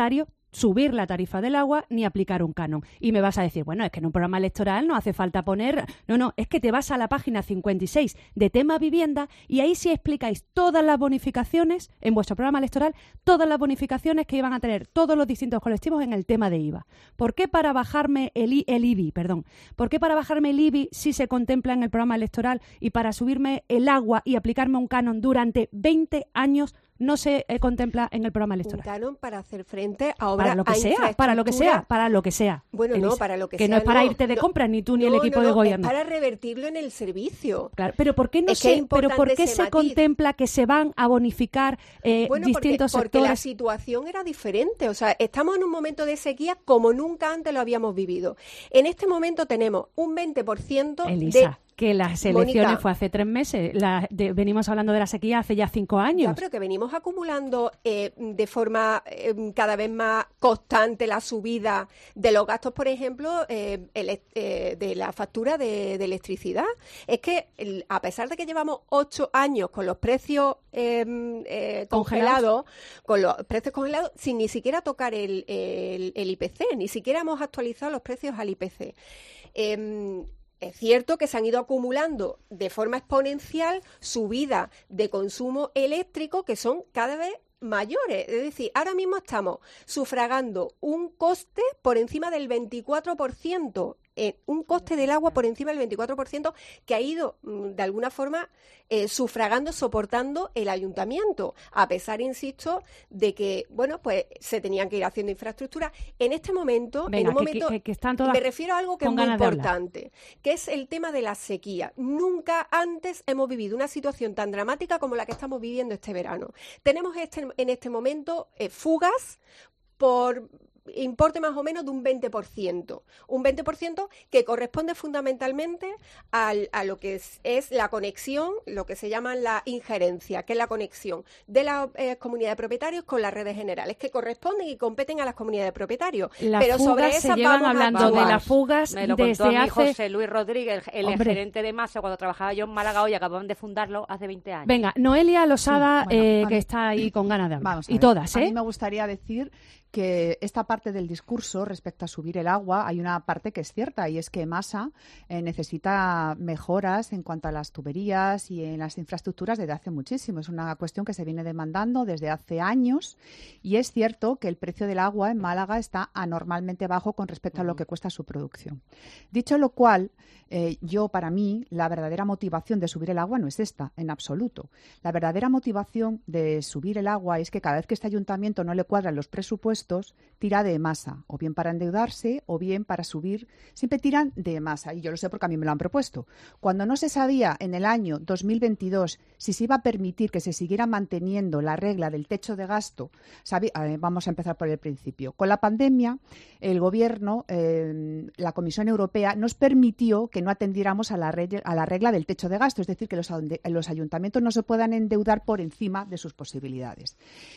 subir la tarifa del agua ni aplicar un canon. Y me vas a decir, bueno, es que en un programa electoral no hace falta poner... No, no, es que te vas a la página cincuenta y seis de tema vivienda y ahí sí explicáis todas las bonificaciones, en vuestro programa electoral, todas las bonificaciones que iban a tener todos los distintos colectivos en el tema de I V A. ¿Por qué para bajarme el, I, el I B I, perdón? ¿Por qué para bajarme el I B I sí se contempla en el programa electoral y para subirme el agua y aplicarme un canon durante veinte años no se eh, contempla en el programa electoral? Un canon para hacer frente a obras, para lo que a sea, para lo que sea, para lo que sea. Bueno, Elisa, no, para lo que, que sea. no es para no, irte de no, compras ni tú ni no, el equipo no, de no, gobierno. Es para revertirlo en el servicio. Claro, pero ¿por qué no es sé? Pero ¿por qué ese se matiz. contempla que se van a bonificar eh, bueno, distintos porque, porque sectores? la situación era diferente. O sea, estamos en un momento de sequía como nunca antes lo habíamos vivido. En este momento tenemos un veinte por ciento Elisa, de... que las elecciones Mónica, fue hace tres meses. La, de, venimos hablando de la sequía hace ya cinco años. Ya, pero que venimos acumulando eh, de forma eh, cada vez más constante la subida de los gastos, por ejemplo, eh, el, eh, de la factura de, de electricidad. Es que el, a pesar de que llevamos ocho años con los precios eh, eh, congelados, con los precios congelados, sin ni siquiera tocar el, el, el I P C, ni siquiera hemos actualizado los precios al I P C. Eh, Es cierto que se han ido acumulando de forma exponencial subidas de consumo eléctrico que son cada vez mayores. Es decir, ahora mismo estamos sufragando un coste por encima del veinticuatro por ciento, eh, un coste del agua por encima del veinticuatro por ciento que ha ido, de alguna forma, eh, sufragando, soportando el ayuntamiento, a pesar, insisto, de que, bueno, pues se tenían que ir haciendo infraestructuras. En este momento, Venga, en un que, momento, que, que están todas me refiero a algo que es con muy ganas de hablar. importante, que es el tema de la sequía. Nunca antes hemos vivido una situación tan dramática como la que estamos viviendo este verano. Tenemos este, en este momento eh, fugas por importe más o menos de un veinte por ciento. Un veinte por ciento que corresponde fundamentalmente al, a lo que es, es la conexión, lo que se llama la injerencia, que es la conexión de la eh, comunidad de propietarios con las redes generales, que corresponden y competen a las comunidades de propietarios. Las Pero sobre fugas se esas llevan vamos hablando a de actuar. las fugas Me lo contó desde a mí hace... José Luis Rodríguez, el Hombre. gerente de Masa, cuando trabajaba yo en Málaga hoy, acababan de fundarlo hace veinte años. Venga, Noelia Losada, Sí, bueno, eh, a que mí- está ahí con ganas de hablar. Vamos a Y ver. todas, A ¿eh? mí me gustaría decir que esta parte del discurso respecto a subir el agua, hay una parte que es cierta y es que Masa eh, necesita mejoras en cuanto a las tuberías y en las infraestructuras desde hace muchísimo. Es una cuestión que se viene demandando desde hace años y es cierto que el precio del agua en Málaga está anormalmente bajo con respecto a lo que cuesta su producción. Dicho lo cual, eh, yo para mí la verdadera motivación de subir el agua no es esta, en absoluto. La verdadera motivación de subir el agua es que cada vez que este ayuntamiento no le cuadran los presupuestos, tira de Masa, o bien para endeudarse o bien para subir, siempre tiran de Masa, y yo lo sé porque a mí me lo han propuesto. Cuando no se sabía en el año dos mil veintidós si se iba a permitir que se siguiera manteniendo la regla del techo de gasto, sabi- a ver, vamos a empezar por el principio. Con la pandemia, el Gobierno, eh, la Comisión Europea, nos permitió que no atendiéramos a la, regla, a la regla del techo de gasto, es decir, que los, los ayuntamientos no se puedan endeudar por encima de sus posibilidades.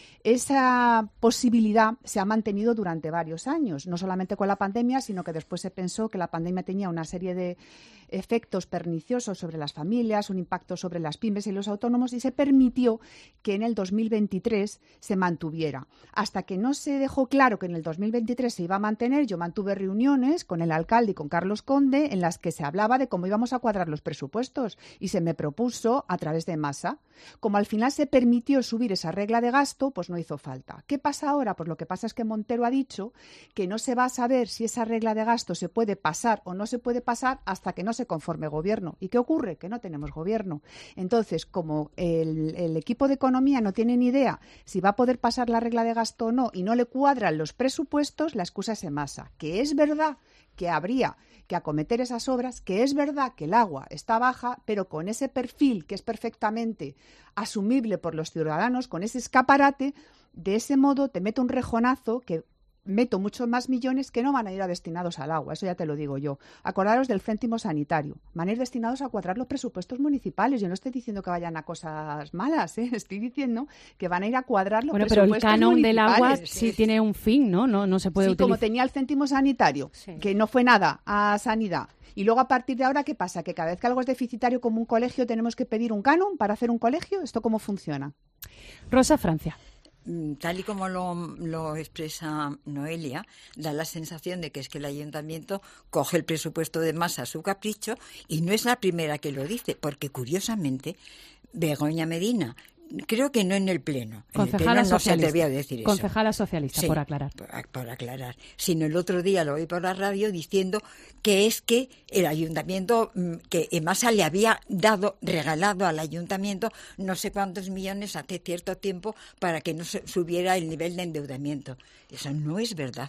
Esa posibilidad se ha mantenido durante varios años, no solamente con la pandemia, sino que después se pensó que la pandemia tenía una serie de efectos perniciosos sobre las familias, un impacto sobre las pymes y los autónomos, y se permitió que en el dos mil veintitrés se mantuviera. Hasta que no se dejó claro que en el dos mil veintitrés se iba a mantener, yo mantuve reuniones con el alcalde y con Carlos Conde en las que se hablaba de cómo íbamos a cuadrar los presupuestos y se me propuso a través de Masa. Como al final se permitió subir esa regla de gasto, pues no hizo falta. ¿Qué pasa ahora? Pues lo que pasa es que Montero ha dicho que no se va a saber si esa regla de gasto se puede pasar o no se puede pasar hasta que no se conforme gobierno. ¿Y qué ocurre? Que no tenemos gobierno. Entonces, como el, el equipo de economía no tiene ni idea si va a poder pasar la regla de gasto o no y no le cuadran los presupuestos, la excusa es en Masa. Que es verdad que habría que acometer esas obras, que es verdad que el agua está baja, pero con ese perfil que es perfectamente asumible por los ciudadanos, con ese escaparate, de ese modo te meto un rejonazo que meto muchos más millones que no van a ir a destinados al agua, eso ya te lo digo yo. Acordaros del céntimo sanitario, van a ir destinados a cuadrar los presupuestos municipales. Yo no estoy diciendo que vayan a cosas malas, ¿eh? Estoy diciendo que van a ir a cuadrar los Bueno, pero presupuestos el canon del agua municipales. sí tiene un fin, ¿no? No, no se puede Sí, utilizar. como tenía el céntimo sanitario, Sí. que no fue nada a sanidad. Y luego a partir de ahora, ¿qué pasa? Que cada vez que algo es deficitario como un colegio tenemos que pedir un canon para hacer un colegio. ¿Esto cómo funciona? Rosa Francia. tal y como lo, lo expresa Noelia, da la sensación de que es que el ayuntamiento coge el presupuesto de Masa a su capricho, y no es la primera que lo dice, porque curiosamente Begoña Medina, creo que no en el Pleno. En Concejala el Pleno no se socialista. atrevía a decir eso. Concejala socialista, Sí, por aclarar. Por, por aclarar. Sino el otro día lo oí por la radio diciendo que es que el ayuntamiento, que Emasa le había dado, regalado al ayuntamiento no sé cuántos millones hace cierto tiempo para que no subiera el nivel de endeudamiento. Eso no es verdad.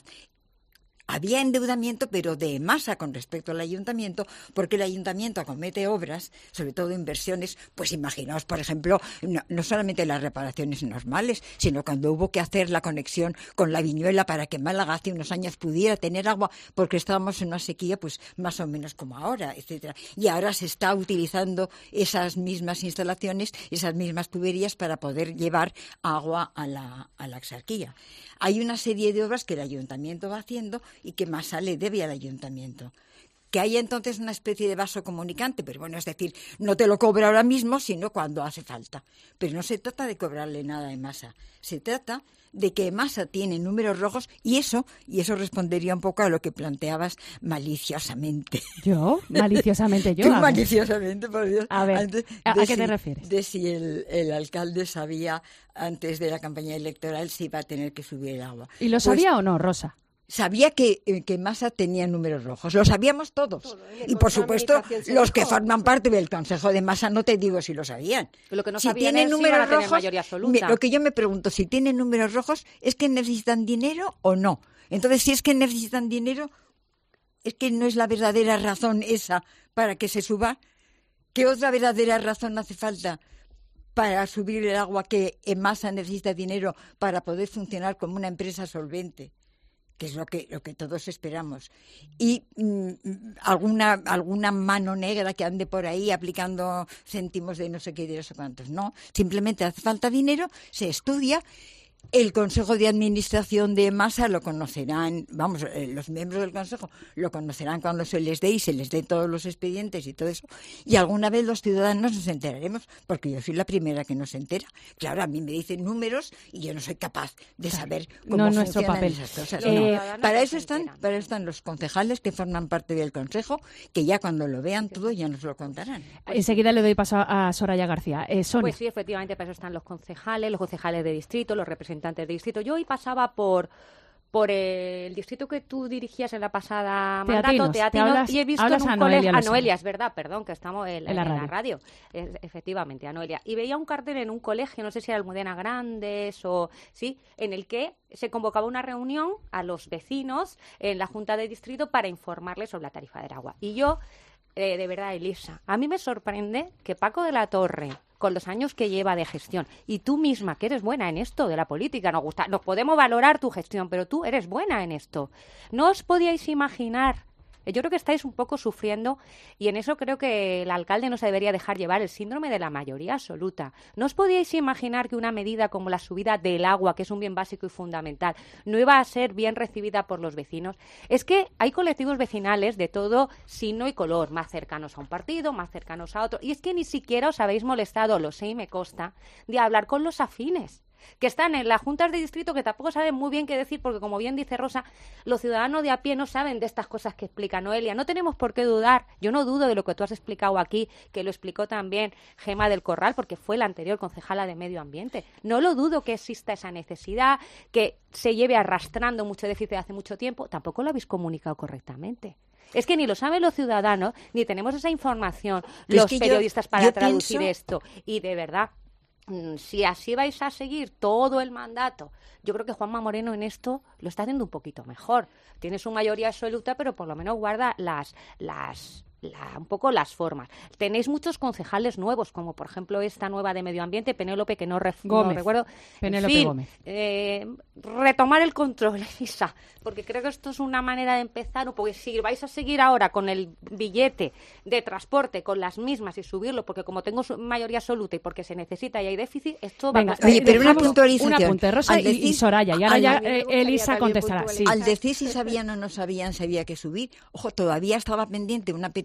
Había endeudamiento, pero de masa con respecto al ayuntamiento, porque el ayuntamiento acomete obras, sobre todo inversiones, pues imaginaos, por ejemplo, no, no solamente las reparaciones normales, sino cuando hubo que hacer la conexión con la Viñuela para que Málaga hace unos años pudiera tener agua, porque estábamos en una sequía, pues más o menos como ahora, etcétera. Y ahora se está utilizando esas mismas instalaciones, esas mismas tuberías para poder llevar agua a la, a la Axarquía. Hay una serie de obras que el ayuntamiento va haciendo y que Masa le debe al ayuntamiento. Que haya entonces una especie de vaso comunicante, pero bueno, es decir, no te lo cobra ahora mismo, sino cuando hace falta. Pero no se trata de cobrarle nada a Masa, se trata de que Masa tiene números rojos, y eso, y eso respondería un poco a lo que planteabas maliciosamente. ¿Yo? Maliciosamente yo. Tú a ver. maliciosamente, por Dios. A ver, Antes ¿a, de a qué si, te refieres? De si el, el alcalde sabía antes de la campaña electoral si iba a tener que subir el agua. ¿Y lo Pues, sabía o no, Rosa? Sabía que, que Masa tenía números rojos, lo sabíamos todos. Todo, Y por supuesto, los que dijo. forman parte del Consejo de Masa, no te digo si lo sabían. Lo que no si sabían tienen es si números iban a tener rojos, mayoría absoluta. me- lo que yo me pregunto, si tienen números rojos, ¿es que necesitan dinero o no? Entonces, si es que necesitan dinero, es que no es la verdadera razón esa para que se suba. ¿Qué otra verdadera razón hace falta para subir el agua que Masa necesita dinero para poder funcionar como una empresa solvente? Que es lo que lo que todos esperamos. Y mm, alguna alguna mano negra que ande por ahí aplicando céntimos de no sé qué y de no sé cuántos. No, simplemente hace falta dinero, se estudia. El Consejo de Administración de Masa lo conocerán, vamos, eh, los miembros del Consejo lo conocerán cuando se les dé y se les dé todos los expedientes y todo eso. Y alguna vez los ciudadanos nos enteraremos, porque yo soy la primera que no se entera. Claro, a mí me dicen números y yo no soy capaz de saber cómo No es nuestro funcionan papel. esas cosas. Eh, No. Ciudadanos Para no eso están, para eso están los concejales que forman parte del Consejo, que ya cuando lo vean todo ya nos lo contarán. Enseguida le doy paso a Soraya García. Eh, Sonia. Pues sí, efectivamente, para eso están los concejales, los concejales de distrito, los representantes de distrito. Yo hoy pasaba por por el distrito que tú dirigías en la pasada mandato, Teatinos, te Teatinos, hablas- y he visto hablas en un a Noelia colegio, a Lozano. Noelia, es verdad, perdón, que estamos en, En en la la radio. radio, Es- efectivamente, a Noelia, y veía un cartel en un colegio, no sé si era Almudena Grandes o sí, en el que se convocaba una reunión a los vecinos en la Junta de Distrito para informarles sobre la tarifa del agua. Y yo, eh, de verdad, Elisa, a mí me sorprende que Paco de la Torre, con los años que lleva de gestión, y tú misma, que eres buena en esto de la política, nos gusta, nos podemos valorar tu gestión, pero tú eres buena en esto. ¿No os podíais imaginar? Yo creo que estáis un poco sufriendo, y en eso creo que el alcalde no se debería dejar llevar, el síndrome de la mayoría absoluta. ¿No os podíais imaginar que una medida como la subida del agua, que es un bien básico y fundamental, no iba a ser bien recibida por los vecinos? Es que hay colectivos vecinales de todo signo y color, más cercanos a un partido, más cercanos a otro, y es que ni siquiera os habéis molestado, lo sé y me consta, de hablar con los afines, que están en las juntas de distrito, que tampoco saben muy bien qué decir, porque como bien dice Rosa, los ciudadanos de a pie no saben de estas cosas que explica Noelia. No tenemos por qué dudar. Yo no dudo de lo que tú has explicado aquí, que lo explicó también Gema del Corral, porque fue la anterior concejala de Medio Ambiente. No lo dudo que exista esa necesidad, que se lleve arrastrando mucho déficit hace mucho tiempo. Tampoco lo habéis comunicado correctamente. Es que ni lo saben los ciudadanos, ni tenemos esa información, Pero los es que yo- periodistas para yo traducir pienso- esto. Y de verdad, Mm, si así vais a seguir todo el mandato, yo creo que Juanma Moreno en esto lo está haciendo un poquito mejor. Tiene su mayoría absoluta, pero por lo menos guarda las, las, la- un poco las formas. Tenéis muchos concejales nuevos, como por ejemplo esta nueva de Medio Ambiente, Penélope, que no, ref- no Gómez. recuerdo. Penélope en fin, Gómez. eh, retomar el control, Elisa, porque creo que esto es una manera de empezar, porque si vais a seguir ahora con el billete de transporte con las mismas y subirlo, porque como tengo su- mayoría absoluta y porque se necesita y hay déficit, esto va a Venga, costar. Oye, pero una dejamos puntualización. un apunte, Rosa Al y- y decir- Soraya, y ahora al- ya a mí me eh, gustaría Elisa también contestará. Sí. Al decir si sabían o no sabían, si había que subir, ojo, todavía estaba pendiente una petición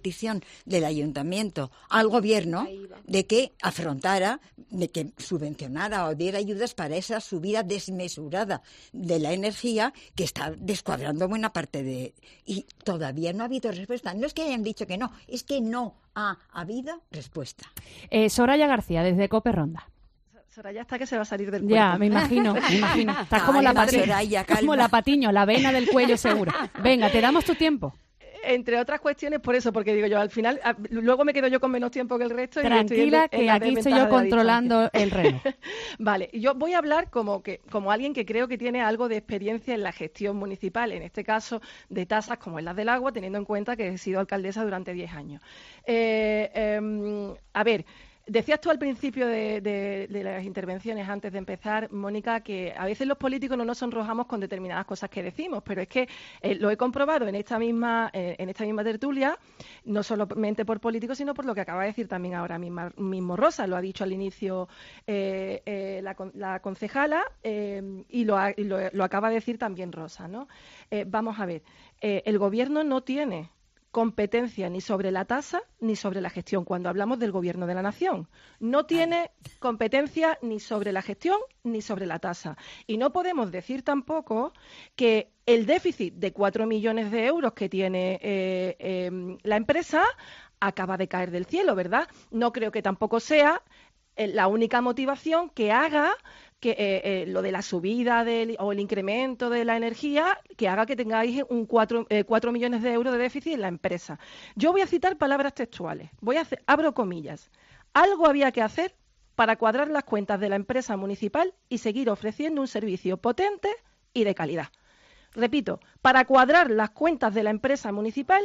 petición del ayuntamiento al gobierno de que afrontara, de que subvencionara o diera ayudas para esa subida desmesurada de la energía que está descuadrando buena parte de... Y todavía no ha habido respuesta. No es que hayan dicho que no, es que no ha habido respuesta. Eh, Soraya García, desde COPE Ronda. Soraya está que se va a salir del cuerpo. Ya, me imagino, me imagino. Estás como la Patiño, Soraya, como la Patiño, la vena del cuello seguro. Venga, te damos tu tiempo. Entre otras cuestiones, por eso, porque digo yo, al final, a, luego me quedo yo con menos tiempo que el resto. Tranquila, y estoy en, en que aquí estoy yo controlando el reloj. Vale, yo voy a hablar como que como alguien que creo que tiene algo de experiencia en la gestión municipal, en este caso de tasas como es las del agua, teniendo en cuenta que he sido alcaldesa durante diez años. Eh, eh, a ver... Decías tú al principio de, de, de las intervenciones, antes de empezar, Mónica, que a veces los políticos no nos sonrojamos con determinadas cosas que decimos, pero es que eh, lo he comprobado en esta misma eh, en esta misma tertulia, no solamente por políticos, sino por lo que acaba de decir también ahora mismo, mismo Rosa, lo ha dicho al inicio eh, eh, la, la concejala eh, y, lo, ha, y lo, lo acaba de decir también Rosa, ¿no? Eh, vamos a ver, eh, el gobierno no tiene competencia ni sobre la tasa ni sobre la gestión cuando hablamos del gobierno de la nación. No tiene competencia ni sobre la gestión ni sobre la tasa. Y no podemos decir tampoco que el déficit de cuatro millones de euros que tiene eh, eh, la empresa acaba de caer del cielo, ¿verdad? No creo que tampoco sea eh, la única motivación que haga que eh, eh, lo de la subida del, o el incremento de la energía que haga que tengáis un cuatro, eh, cuatro millones de euros de déficit en la empresa. Yo voy a citar palabras textuales. Voy a hacer, abro comillas. Algo había que hacer para cuadrar las cuentas de la empresa municipal y seguir ofreciendo un servicio potente y de calidad. Repito, para cuadrar las cuentas de la empresa municipal.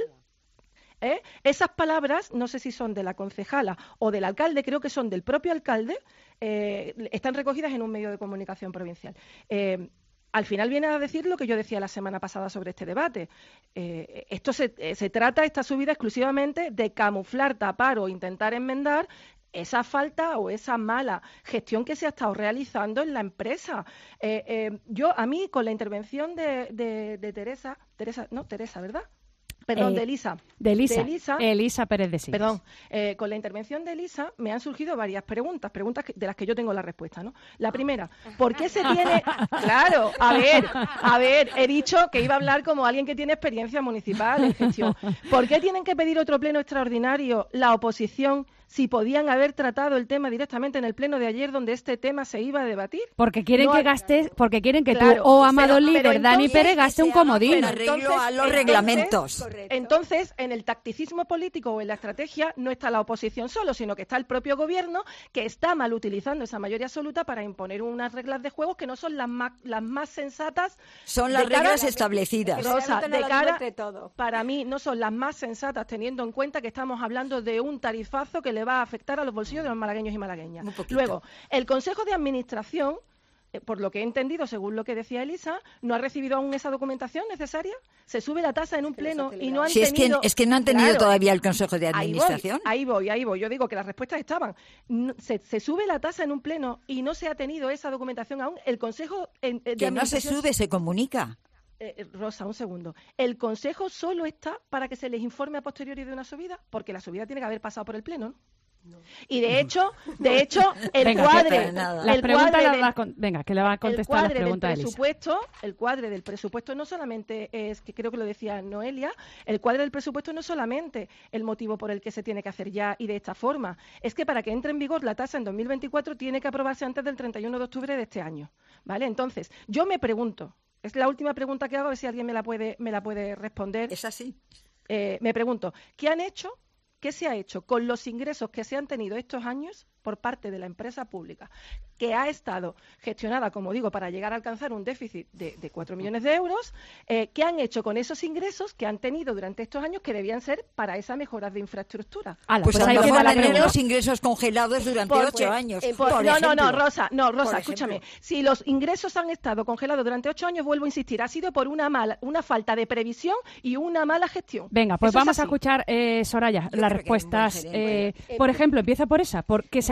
¿Eh? Esas palabras, no sé si son de la concejala o del alcalde, creo que son del propio alcalde, eh, están recogidas en un medio de comunicación provincial. Eh, al final viene a decir lo que yo decía la semana pasada sobre este debate. Eh, esto se, eh, se trata, esta subida, exclusivamente de camuflar, tapar o intentar enmendar esa falta o esa mala gestión que se ha estado realizando en la empresa. Eh, eh, yo, a mí, con la intervención de, de, de Teresa, Teresa, no, Teresa, ¿verdad? Perdón, eh, de Elisa. De Elisa. De Elisa, Elisa Pérez de Siles. Perdón. Eh, con la intervención de Elisa me han surgido varias preguntas, preguntas que, de las que yo tengo la respuesta, ¿no? La primera, ¿por qué se tiene...? Claro, a ver, a ver, he dicho que iba a hablar como alguien que tiene experiencia municipal en gestión. ¿Por qué tienen que pedir otro pleno extraordinario la oposición si podían haber tratado el tema directamente en el pleno de ayer donde este tema se iba a debatir? Porque quieren no que hay... gastes, porque quieren que claro, tú o Amado pero, Líder, pero Dani entonces, Pérez gaste un comodín. Arreglo a los reglamentos. Entonces, en el tacticismo político o en la estrategia no está la oposición solo, sino que está el propio gobierno que está mal utilizando esa mayoría absoluta para imponer unas reglas de juego que no son las más, las más sensatas. Son las reglas a... establecidas. Rosa, de cara, para mí no son las más sensatas, teniendo en cuenta que estamos hablando de un tarifazo que le va a afectar a los bolsillos de los malagueños y malagueñas. Luego, el Consejo de Administración, eh, por lo que he entendido, según lo que decía Elisa, no ha recibido aún esa documentación necesaria. Se sube la tasa en un pleno y no han si tenido... Es que, es que no han tenido claro, todavía el Consejo de Administración. Ahí voy, ahí voy, ahí voy. Yo digo que las respuestas estaban. No, se, se sube la tasa en un pleno y no se ha tenido esa documentación aún. El Consejo eh, de que no se sube, se comunica. Eh, Rosa, un segundo. ¿El Consejo solo está para que se les informe a posteriori de una subida? Porque la subida tiene que haber pasado por el pleno, ¿no? No. Y de hecho, de hecho, el venga, cuadre, las el preguntas cuadre las del, va a con, venga, que le va a contestar las preguntas del presupuesto, el cuadre del presupuesto no solamente es, que creo que lo decía Noelia, el cuadre del presupuesto no es solamente el motivo por el que se tiene que hacer ya y de esta forma, es que para que entre en vigor la tasa en dos mil veinticuatro tiene que aprobarse antes del treinta y uno de octubre de este año, ¿vale? Entonces, yo me pregunto, es la última pregunta que hago, a ver si alguien me la puede, me la puede responder. Es así. Eh, me pregunto, ¿qué han hecho? ¿Qué se ha hecho con los ingresos que se han tenido estos años por parte de la empresa pública, que ha estado gestionada, como digo, para llegar a alcanzar un déficit de, de cuatro millones de euros? Eh, ¿Qué han hecho con esos ingresos que han tenido durante estos años que debían ser para esas mejoras de infraestructura? Ala, pues, pues a lo mejor van a tener los ingresos congelados durante por, ocho pues, años. Eh, por, por no, ejemplo. no, no, Rosa, no, Rosa, Por escúchame. ejemplo. Si los ingresos han estado congelados durante ocho años, vuelvo a insistir, ha sido por una mala, una falta de previsión y una mala gestión. Venga, pues Eso vamos es a escuchar, eh, Soraya, Yo las creo respuestas. que Eh, bueno, por eh, ejemplo, empieza por esa, por qué se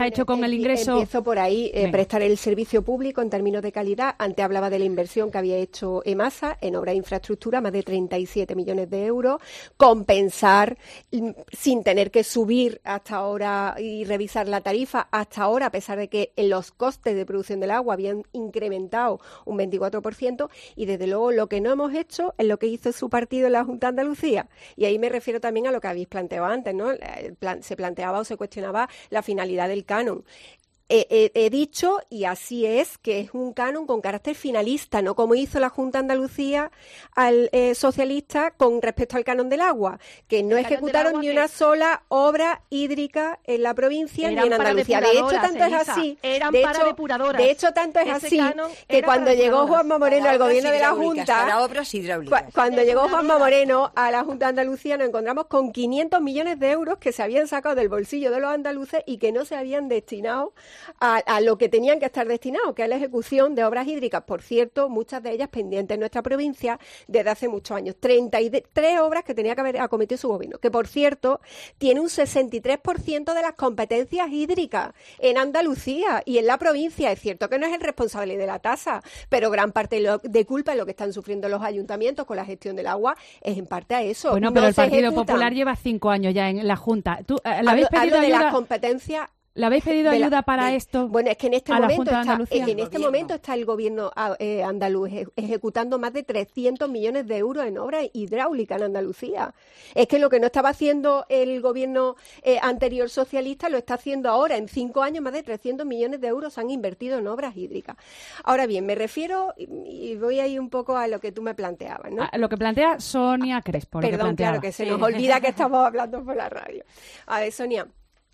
ha hecho con el ingreso? Empiezo por ahí, eh, prestar el servicio público en términos de calidad. Antes hablaba de la inversión que había hecho EMASA en obra de infraestructura, más de treinta y siete millones de euros, compensar sin tener que subir hasta ahora y revisar la tarifa hasta ahora, a pesar de que en los costes de producción del agua habían incrementado un veinticuatro por ciento, y desde luego lo que no hemos hecho es lo que hizo su partido en la Junta de Andalucía, y ahí me refiero también a lo que habéis planteado antes, ¿no? El plan, se planteaba o se cuestionaba la finalidad del canon. He, he, he dicho, y así es, que es un canon con carácter finalista, no como hizo la Junta de Andalucía al eh, socialista con respecto al canon del agua, que no ejecutaron ni una sola obra hídrica en la provincia ni en Andalucía. De hecho, tanto es así. Eran de para hecho, depuradoras. De hecho, tanto es Ese así que era cuando para llegó depuradoras. Juanma Moreno al gobierno de la Junta, para obras hidráulicas. cu- cuando llegó Juanma Moreno a la Junta de Andalucía, nos encontramos con quinientos millones de euros que se habían sacado del bolsillo de los andaluces y que no se habían destinado a, a lo que tenían que estar destinados, que es la ejecución de obras hídricas. Por cierto, muchas de ellas pendientes en nuestra provincia desde hace muchos años. treinta y tres obras que tenía que haber acometido su gobierno, que por cierto tiene un sesenta y tres por ciento de las competencias hídricas en Andalucía y en la provincia. Es cierto que no es el responsable de la tasa, pero gran parte de, lo, de culpa en lo que están sufriendo los ayuntamientos con la gestión del agua es en parte a eso. Bueno, No pero el se Partido ejecutan. Popular lleva cinco años ya en la Junta. ¿Tú, eh, ¿le Hablo, habéis pedido hablo de ayuda? las competencias. ¿Le habéis pedido de la- ayuda para de- esto? Bueno, es que en este a la momento Junta de está, Andalucía? en este momento está el gobierno ah, eh, andaluz eje- ejecutando más de trescientos millones de euros en obras hidráulicas en Andalucía. Es que lo que no estaba haciendo el gobierno eh, anterior socialista lo está haciendo ahora. En cinco años más de trescientos millones de euros se han invertido en obras hídricas. Ahora bien, me refiero, y y voy ahí un poco a lo que tú me planteabas, ¿no? Ah, lo que plantea Sonia Crespo. lo que Perdón, planteaba. claro, que se nos olvida que estamos hablando por la radio. A ver, Sonia,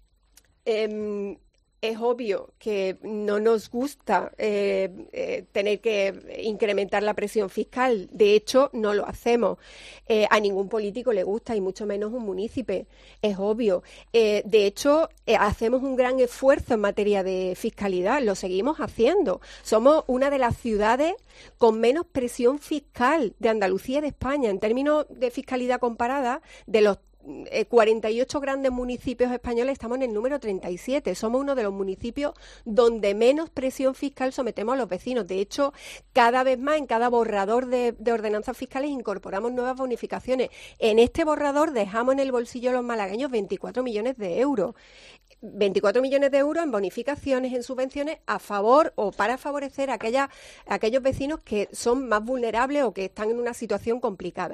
em, es obvio que no nos gusta eh, eh, tener que incrementar la presión fiscal. De hecho, no lo hacemos. Eh, a ningún político le gusta, y mucho menos un munícipe. Es obvio. Eh, de hecho, eh, hacemos un gran esfuerzo en materia de fiscalidad. Lo seguimos haciendo. Somos una de las ciudades con menos presión fiscal de Andalucía y de España. En términos de fiscalidad comparada, de los Eh, cuarenta y ocho grandes municipios españoles estamos en el número treinta y siete. Somos uno de los municipios donde menos presión fiscal sometemos a los vecinos. De hecho, cada vez más en cada borrador de, de ordenanzas fiscales incorporamos nuevas bonificaciones. En este borrador dejamos en el bolsillo de los malagueños veinticuatro millones de euros. veinticuatro millones de euros en bonificaciones, en subvenciones a favor o para favorecer a, aquella, a aquellos vecinos que son más vulnerables o que están en una situación complicada.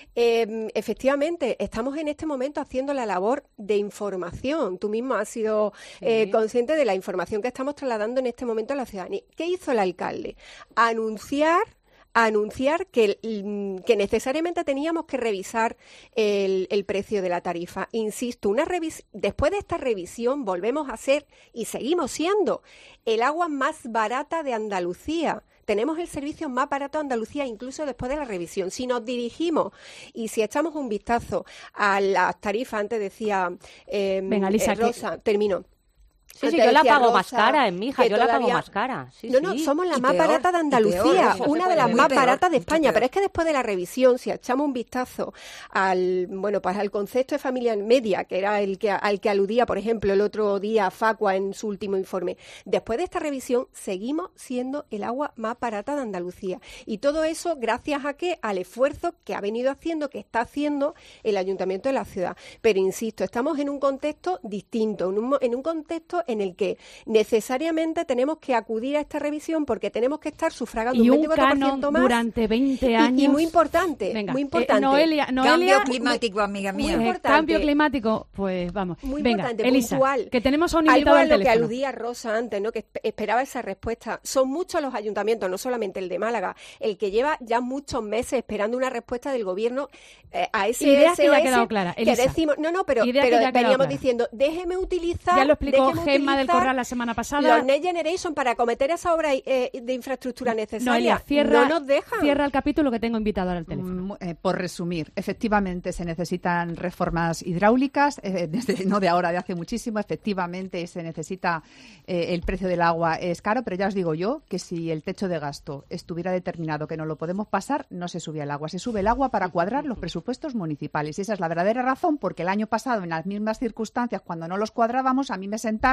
Eh, efectivamente, estamos en este momento haciendo la labor de información. Tú mismo has sido eh, consciente de la información que estamos trasladando en este momento a la ciudadanía. ¿Qué hizo el alcalde? Anunciar anunciar que, que necesariamente teníamos que revisar el, el precio de la tarifa. Insisto, una revis- después de esta revisión volvemos a ser, y seguimos siendo, el agua más barata de Andalucía. Tenemos el servicio más barato de Andalucía incluso después de la revisión. Si nos dirigimos y si echamos un vistazo a las tarifas, antes decía eh, Venga, Lisa, eh, Rosa, que... termino. Sí, sí, Antes yo la decía pago Rosa más cara, en mi hija, que yo la pago todavía- más cara. Sí, no, no, sí. somos la Y más peor, barata de y Andalucía, peor, eso se una de puede las ver. más Muy peor, baratas de mucho España, peor. pero es que después de la revisión, si echamos un vistazo al, bueno, pues al concepto de familia media, que era el que al que aludía, por ejemplo, el otro día Facua en su último informe, después de esta revisión seguimos siendo el agua más barata de Andalucía. Y todo eso gracias a qué? Al esfuerzo que ha venido haciendo, que está haciendo el Ayuntamiento de la ciudad. Pero insisto, estamos en un contexto distinto, en un, mo- en un contexto en el que necesariamente tenemos que acudir a esta revisión porque tenemos que estar sufragando Y un un veinticuatro por canon ciento más. durante veinte Y- años. Y, muy importante, Venga, muy eh, importante. Noelia, Noelia, Cambio climático, amiga muy mía. Eh, importante. cambio climático, pues vamos. Muy Venga, importante, Elisa, puntual. que tenemos a un Algo invitado a al lo que teléfono. aludía Rosa antes, ¿no? Que esp- esperaba esa respuesta. Son muchos los ayuntamientos, no solamente el de Málaga, el que lleva ya muchos meses esperando una respuesta del gobierno eh, a ese Idea que ya ha S O S quedado clara, que Elisa. decimos, no, no, pero, Idea que pero ya ha quedado veníamos clara. diciendo, déjeme utilizar, Ya lo explicó déjeme Gemma del utilizar Corral la semana pasada. los Next Generation para acometer esa obra eh, de infraestructura necesaria. Noelia, cierra, no nos dejan. cierra el capítulo que tengo invitado ahora al teléfono. Mm, eh, por resumir, efectivamente se necesitan reformas hidráulicas, eh, desde, no de ahora, de hace muchísimo. Efectivamente se necesita, eh, el precio del agua es caro, pero ya os digo yo que si el techo de gasto estuviera determinado que no lo podemos pasar, no se sube el agua. Se sube el agua para cuadrar los presupuestos municipales. Y esa es la verdadera razón, porque el año pasado, en las mismas circunstancias, cuando no los cuadrábamos, a mí me sentaron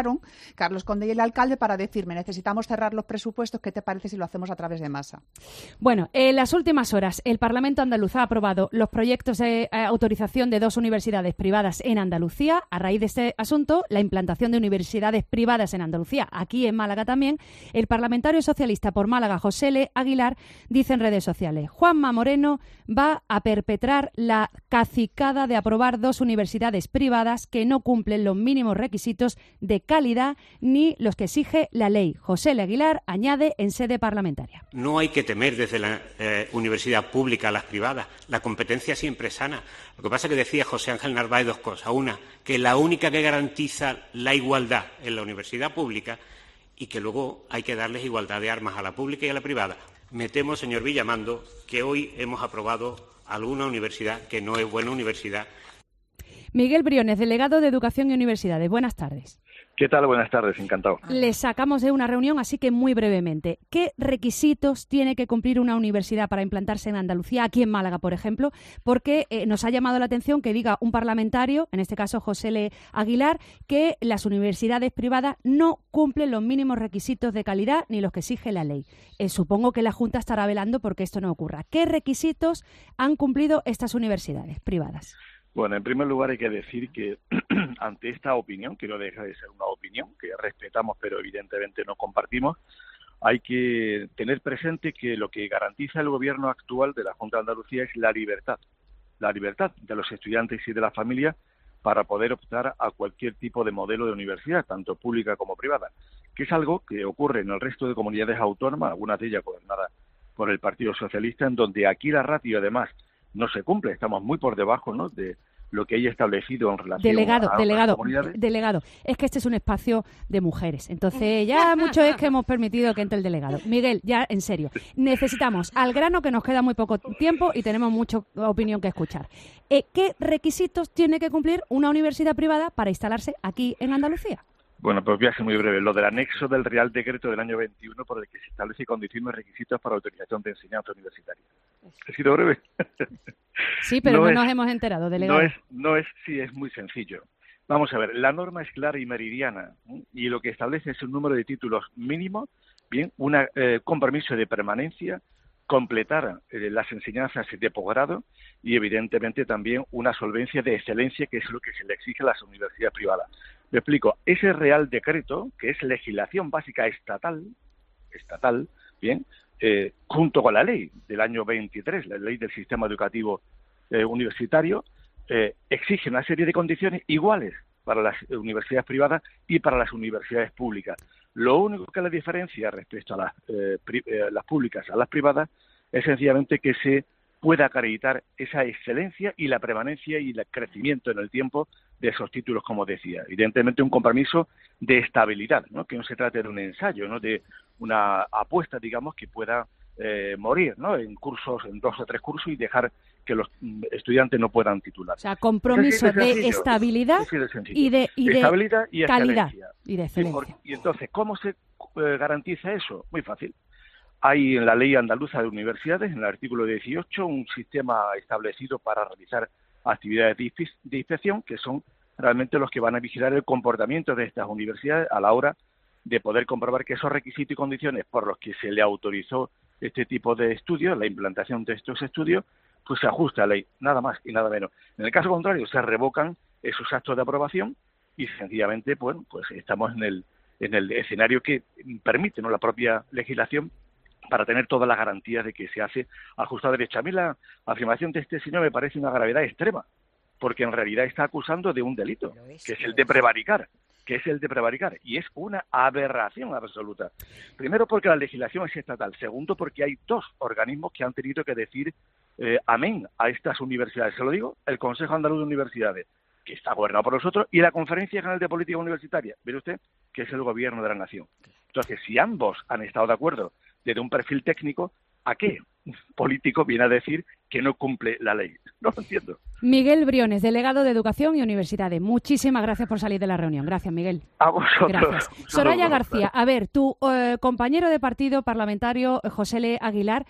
llamaron Carlos Conde y el alcalde para decirme, necesitamos cerrar los presupuestos, ¿qué te parece si lo hacemos a través de masa? Bueno, en las últimas horas el Parlamento andaluz ha aprobado los proyectos de eh, autorización de dos universidades privadas en Andalucía. A raíz de este asunto, la implantación de universidades privadas en Andalucía, aquí en Málaga también, el parlamentario socialista por Málaga, José L. Aguilar, dice en redes sociales: Juanma Moreno va a perpetrar la cacicada de aprobar dos universidades privadas que no cumplen los mínimos requisitos de calidad ni los que exige la ley. José L. Aguilar añade en sede parlamentaria. No hay que temer desde la eh, universidad pública a las privadas. La competencia siempre es sana. Lo que pasa es que decía José Ángel Narváez dos cosas. Una, que la única que garantiza la igualdad es la universidad pública y que luego hay que darles igualdad de armas a la pública y a la privada. Me temo, señor Villamando, que hoy hemos aprobado alguna universidad que no es buena universidad. Miguel Briones, delegado de Educación y Universidades. Buenas tardes. ¿Qué tal? Buenas tardes, encantado. Les sacamos de una reunión, así que muy brevemente. ¿Qué requisitos tiene que cumplir una universidad para implantarse en Andalucía, aquí en Málaga, por ejemplo? Porque eh, nos ha llamado la atención que diga un parlamentario, en este caso José L. Aguilar, que las universidades privadas no cumplen los mínimos requisitos de calidad ni los que exige la ley. Eh, supongo que la Junta estará velando porque esto no ocurra. ¿Qué requisitos han cumplido estas universidades privadas? Bueno, en primer lugar hay que decir que ante esta opinión, que no deja de ser una opinión, que respetamos pero evidentemente no compartimos, hay que tener presente que lo que garantiza el gobierno actual de la Junta de Andalucía es la libertad, la libertad de los estudiantes y de la familia para poder optar a cualquier tipo de modelo de universidad, tanto pública como privada, que es algo que ocurre en el resto de comunidades autónomas, algunas de ellas gobernadas por el Partido Socialista, en donde aquí la ratio además no se cumple, estamos muy por debajo, ¿no?, de lo que hay establecido en relación delegado, a delegado, las comunidades. Delegado, es que este es un espacio de mujeres, entonces ya mucho es que hemos permitido que entre el delegado. Miguel, ya en serio, necesitamos al grano, que nos queda muy poco tiempo y tenemos mucha opinión que escuchar. Eh, ¿Qué requisitos tiene que cumplir una universidad privada para instalarse aquí en Andalucía? Bueno, pues voy a ser muy breve. Lo del anexo del Real Decreto del año veintiuno por el que se establece condiciones y requisitos para autorización de enseñanza universitaria. ¿He sido breve? Sí, pero no, no nos es, hemos enterado, delegado. No es, no es, sí, es muy sencillo. Vamos a ver, la norma es clara y meridiana, ¿eh? Y lo que establece es un número de títulos mínimo, bien, un eh, compromiso de permanencia, completar eh, las enseñanzas de posgrado y, evidentemente, también una solvencia de excelencia, que es lo que se le exige a las universidades privadas. Me explico, ese Real Decreto, que es legislación básica estatal, estatal, bien, eh, junto con la ley del año veintitrés, la ley del sistema educativo eh, universitario, eh, exige una serie de condiciones iguales para las universidades privadas y para las universidades públicas. Lo único que la diferencia respecto a las, eh, pri, eh, las públicas a las privadas es sencillamente que se pueda acreditar esa excelencia y la permanencia y el crecimiento en el tiempo de esos títulos, como decía. Evidentemente un compromiso de estabilidad, ¿no?, que no se trate de un ensayo, ¿no?, de una apuesta, digamos, que pueda eh, morir, ¿no?, en cursos, en dos o tres cursos y dejar que los estudiantes no puedan titular. O sea, compromiso es de, de estabilidad es de y de, y de estabilidad y calidad excelencia. y de excelencia. Y, y entonces, ¿cómo se eh, garantiza eso? Muy fácil. Hay en la Ley Andaluza de Universidades, en el artículo dieciocho, un sistema establecido para realizar actividades de inspección, que son realmente los que van a vigilar el comportamiento de estas universidades a la hora de poder comprobar que esos requisitos y condiciones por los que se le autorizó este tipo de estudios, la implantación de estos estudios, pues se ajusta a la ley, nada más y nada menos. En el caso contrario, se revocan esos actos de aprobación y sencillamente, bueno, pues estamos en el en el escenario que permite, ¿no?, la propia legislación, para tener todas las garantías de que se hace ajustado a derecho. A mí la afirmación de este señor me parece una gravedad extrema, porque en realidad está acusando de un delito, que es el de prevaricar, que es el de prevaricar, y es una aberración absoluta. Primero, porque la legislación es estatal. Segundo, porque hay dos organismos que han tenido que decir eh, amén a estas universidades. Se lo digo, el Consejo Andaluz de Universidades, que está gobernado por nosotros, y la Conferencia General de Política Universitaria, ¿ve usted?, que es el gobierno de la nación. Entonces, si ambos han estado de acuerdo desde un perfil técnico, ¿a qué político viene a decir que no cumple la ley? No lo entiendo. Miguel Briones, delegado de Educación y Universidades. Muchísimas gracias por salir de la reunión. Gracias, Miguel. A vosotros. Gracias. Soraya García, a ver, tu eh, compañero de partido parlamentario, José L. Aguilar,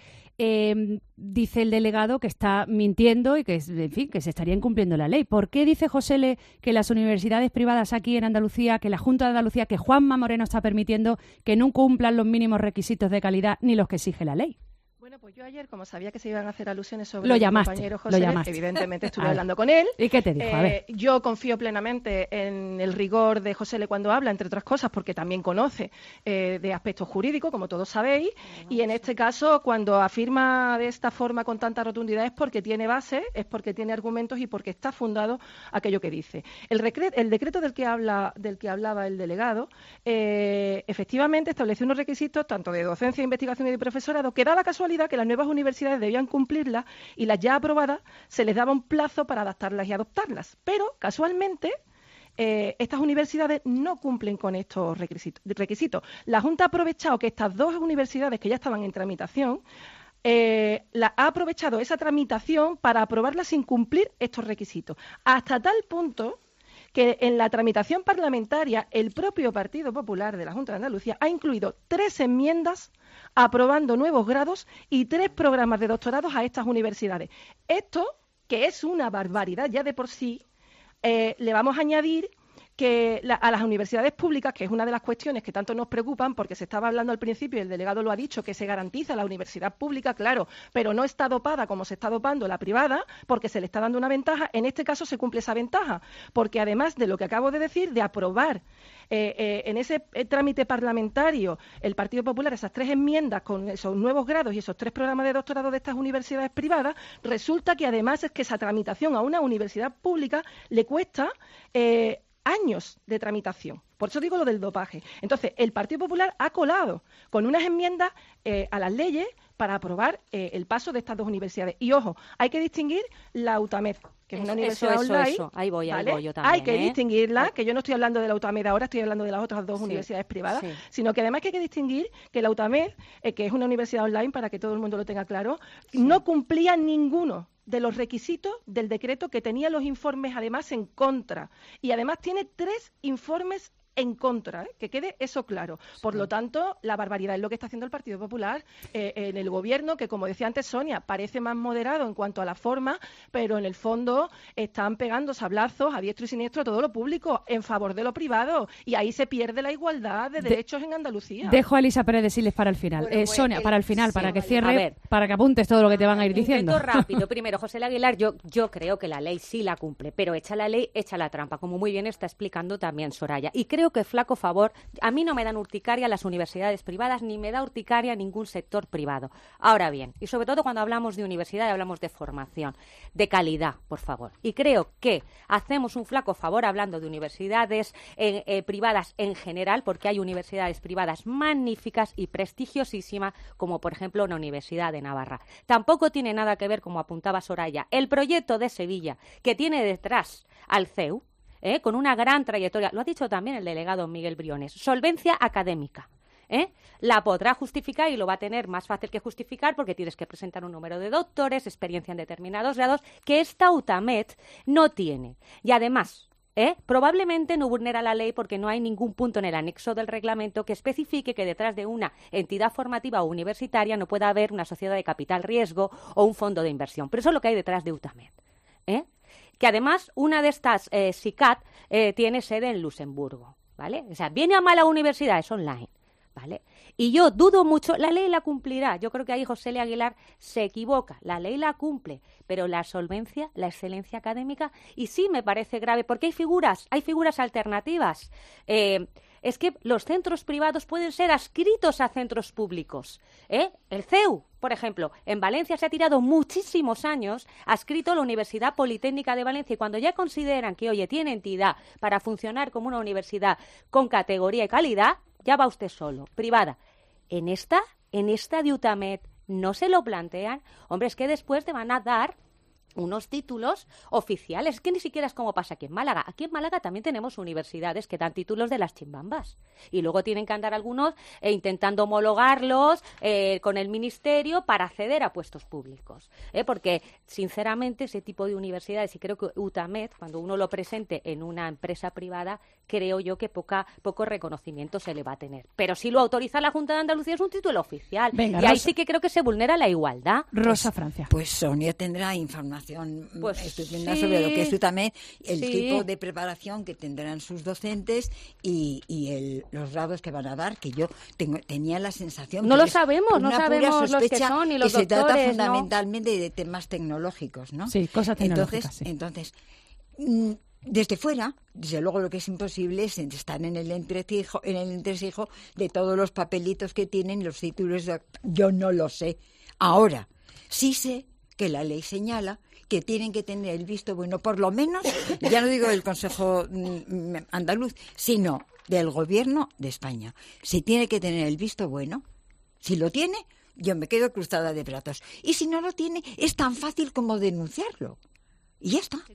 eh, dice el delegado que está mintiendo y que, en fin, que se estaría incumpliendo la ley. ¿Por qué dice José L. que las universidades privadas aquí en Andalucía, que la Junta de Andalucía, que Juanma Moreno está permitiendo que no cumplan los mínimos requisitos de calidad ni los que exige la ley? Bueno, pues yo ayer, como sabía que se iban a hacer alusiones sobre lo el llamaste, compañero lo José, llamaste. Evidentemente estuve hablando con él. ¿Y qué te dijo? A ver. Eh, yo confío plenamente en el rigor de José L. cuando habla, entre otras cosas, porque también conoce eh, de aspectos jurídicos, como todos sabéis, y en este caso, cuando afirma de esta forma con tanta rotundidad es porque tiene base, es porque tiene argumentos y porque está fundado aquello que dice. El, recre- el decreto del que habla, del que hablaba el delegado, eh, efectivamente estableció unos requisitos tanto de docencia, investigación y de profesorado, que da la casualidad que las nuevas universidades debían cumplirlas y las ya aprobadas se les daba un plazo para adaptarlas y adoptarlas. Pero, casualmente, eh, estas universidades no cumplen con estos requisitos. requisitos. La Junta ha aprovechado que estas dos universidades que ya estaban en tramitación Eh, la, ha aprovechado esa tramitación para aprobarla sin cumplir estos requisitos. Hasta tal punto que en la tramitación parlamentaria el propio Partido Popular de la Junta de Andalucía ha incluido tres enmiendas aprobando nuevos grados y tres programas de doctorados a estas universidades. Esto, que es una barbaridad ya de por sí, eh, le vamos a añadir que la, a las universidades públicas, que es una de las cuestiones que tanto nos preocupan, porque se estaba hablando al principio, y el delegado lo ha dicho, que se garantiza la universidad pública, claro, pero no está dopada como se está dopando la privada, porque se le está dando una ventaja. En este caso se cumple esa ventaja, porque además de lo que acabo de decir, de aprobar eh, eh, en ese eh, trámite parlamentario el Partido Popular esas tres enmiendas con esos nuevos grados y esos tres programas de doctorado de estas universidades privadas, resulta que además es que esa tramitación a una universidad pública le cuesta Eh, años de tramitación. Por eso digo lo del dopaje. Entonces, el Partido Popular ha colado con unas enmiendas eh, a las leyes para aprobar eh, el paso de estas dos universidades. Y ojo, hay que distinguir la UTAMED, que es una Eso, universidad eso, online. eso. Ahí voy, ahí ¿vale? voy yo también. Hay que ¿eh? distinguirla, que yo no estoy hablando de la UTAMED ahora, estoy hablando de las otras dos Sí, universidades privadas, sí. sino que además que hay que distinguir que la UTAMED, eh, que es una universidad online, para que todo el mundo lo tenga claro, no cumplía ninguno de los requisitos del decreto, que tenía los informes además en contra. Y además tiene tres informes en contra, ¿eh? Que quede eso claro. Por lo tanto, la barbaridad es lo que está haciendo el Partido Popular eh, en el gobierno, que, como decía antes Sonia, parece más moderado en cuanto a la forma, pero en el fondo están pegando sablazos a diestro y siniestro a todo lo público en favor de lo privado, y ahí se pierde la igualdad de derechos de, en Andalucía. Dejo a Elisa Pérez de Siles para el final. Bueno, eh, pues Sonia, el, para el final, sí, para que vale. cierre, para que apuntes todo lo que te van a ir diciendo. Intento rápido. Primero, José Aguilar, yo, yo creo que la ley sí la cumple, pero echa la ley, echa la trampa, como muy bien está explicando también Soraya. Y creo que, flaco favor, a mí no me dan urticaria las universidades privadas, ni me da urticaria ningún sector privado. Ahora bien, y sobre todo cuando hablamos de universidad y hablamos de formación, de calidad, por favor. Y creo que hacemos un flaco favor hablando de universidades eh, eh, privadas en general, porque hay universidades privadas magníficas y prestigiosísimas, como por ejemplo una Universidad de Navarra. Tampoco tiene nada que ver, como apuntaba Soraya, el proyecto de Sevilla, que tiene detrás al C E U, ¿Eh? con una gran trayectoria, lo ha dicho también el delegado Miguel Briones, solvencia académica. ¿Eh? La podrá justificar y lo va a tener más fácil que justificar, porque tienes que presentar un número de doctores, experiencia en determinados grados, que esta UTAMED no tiene. Y además, ¿eh? probablemente no vulnera la ley, porque no hay ningún punto en el anexo del reglamento que especifique que detrás de una entidad formativa o universitaria no pueda haber una sociedad de capital riesgo o un fondo de inversión. Pero eso es lo que hay detrás de UTAMED. ¿Eh? Que además una de estas eh, SICAD eh, tiene sede en Luxemburgo, ¿vale? O sea, viene a mala universidad, es online, ¿vale? Y yo dudo mucho, la ley la cumplirá. Yo creo que ahí José L. Aguilar se equivoca, la ley la cumple, pero la solvencia, la excelencia académica, y sí me parece grave, porque hay figuras, hay figuras alternativas. Eh, es que los centros privados pueden ser adscritos a centros públicos, ¿eh? El C E U, por ejemplo, en Valencia se ha tirado muchísimos años adscrito a la Universidad Politécnica de Valencia, y cuando ya consideran que, oye, tiene entidad para funcionar como una universidad con categoría y calidad, ya va usted solo, privada. En esta, en esta de UTAMED no se lo plantean. Hombre, es que después te van a dar unos títulos oficiales. Es que ni siquiera es como pasa aquí en Málaga. Aquí en Málaga también tenemos universidades que dan títulos de las chimbambas. Y luego tienen que andar algunos eh, intentando homologarlos eh, con el ministerio para acceder a puestos públicos. ¿eh? Porque, sinceramente, ese tipo de universidades, y creo que UTAMED, cuando uno lo presente en una empresa privada, creo yo que poca, poco reconocimiento se le va a tener. Pero si lo autoriza la Junta de Andalucía es un título oficial. Venga, y ahí Rosa. sí que creo que se vulnera la igualdad. Rosa Francia. Pues Sonia tendrá información Pues estupenda sí, sobre lo que es UTAMED, el sí. tipo de preparación que tendrán sus docentes y, y el, los grados que van a dar, que yo tengo, tenía la sensación No que lo es sabemos, no una pura sabemos los que sospecha son y los que se trata doctores, ¿no? fundamentalmente de temas tecnológicos, ¿no? Sí, cosas tecnológicas, Entonces, sí. entonces mm, desde fuera, desde luego lo que es imposible es estar en el entresijo, en el entresijo de todos los papelitos que tienen los títulos. De, yo no lo sé. Ahora, sí sé que la ley señala que tienen que tener el visto bueno, por lo menos, ya no digo del Consejo mm, andaluz, sino del Gobierno de España. Si tiene que tener el visto bueno, si lo tiene, yo me quedo cruzada de brazos. Y si no lo tiene, es tan fácil como denunciarlo. Y ya está.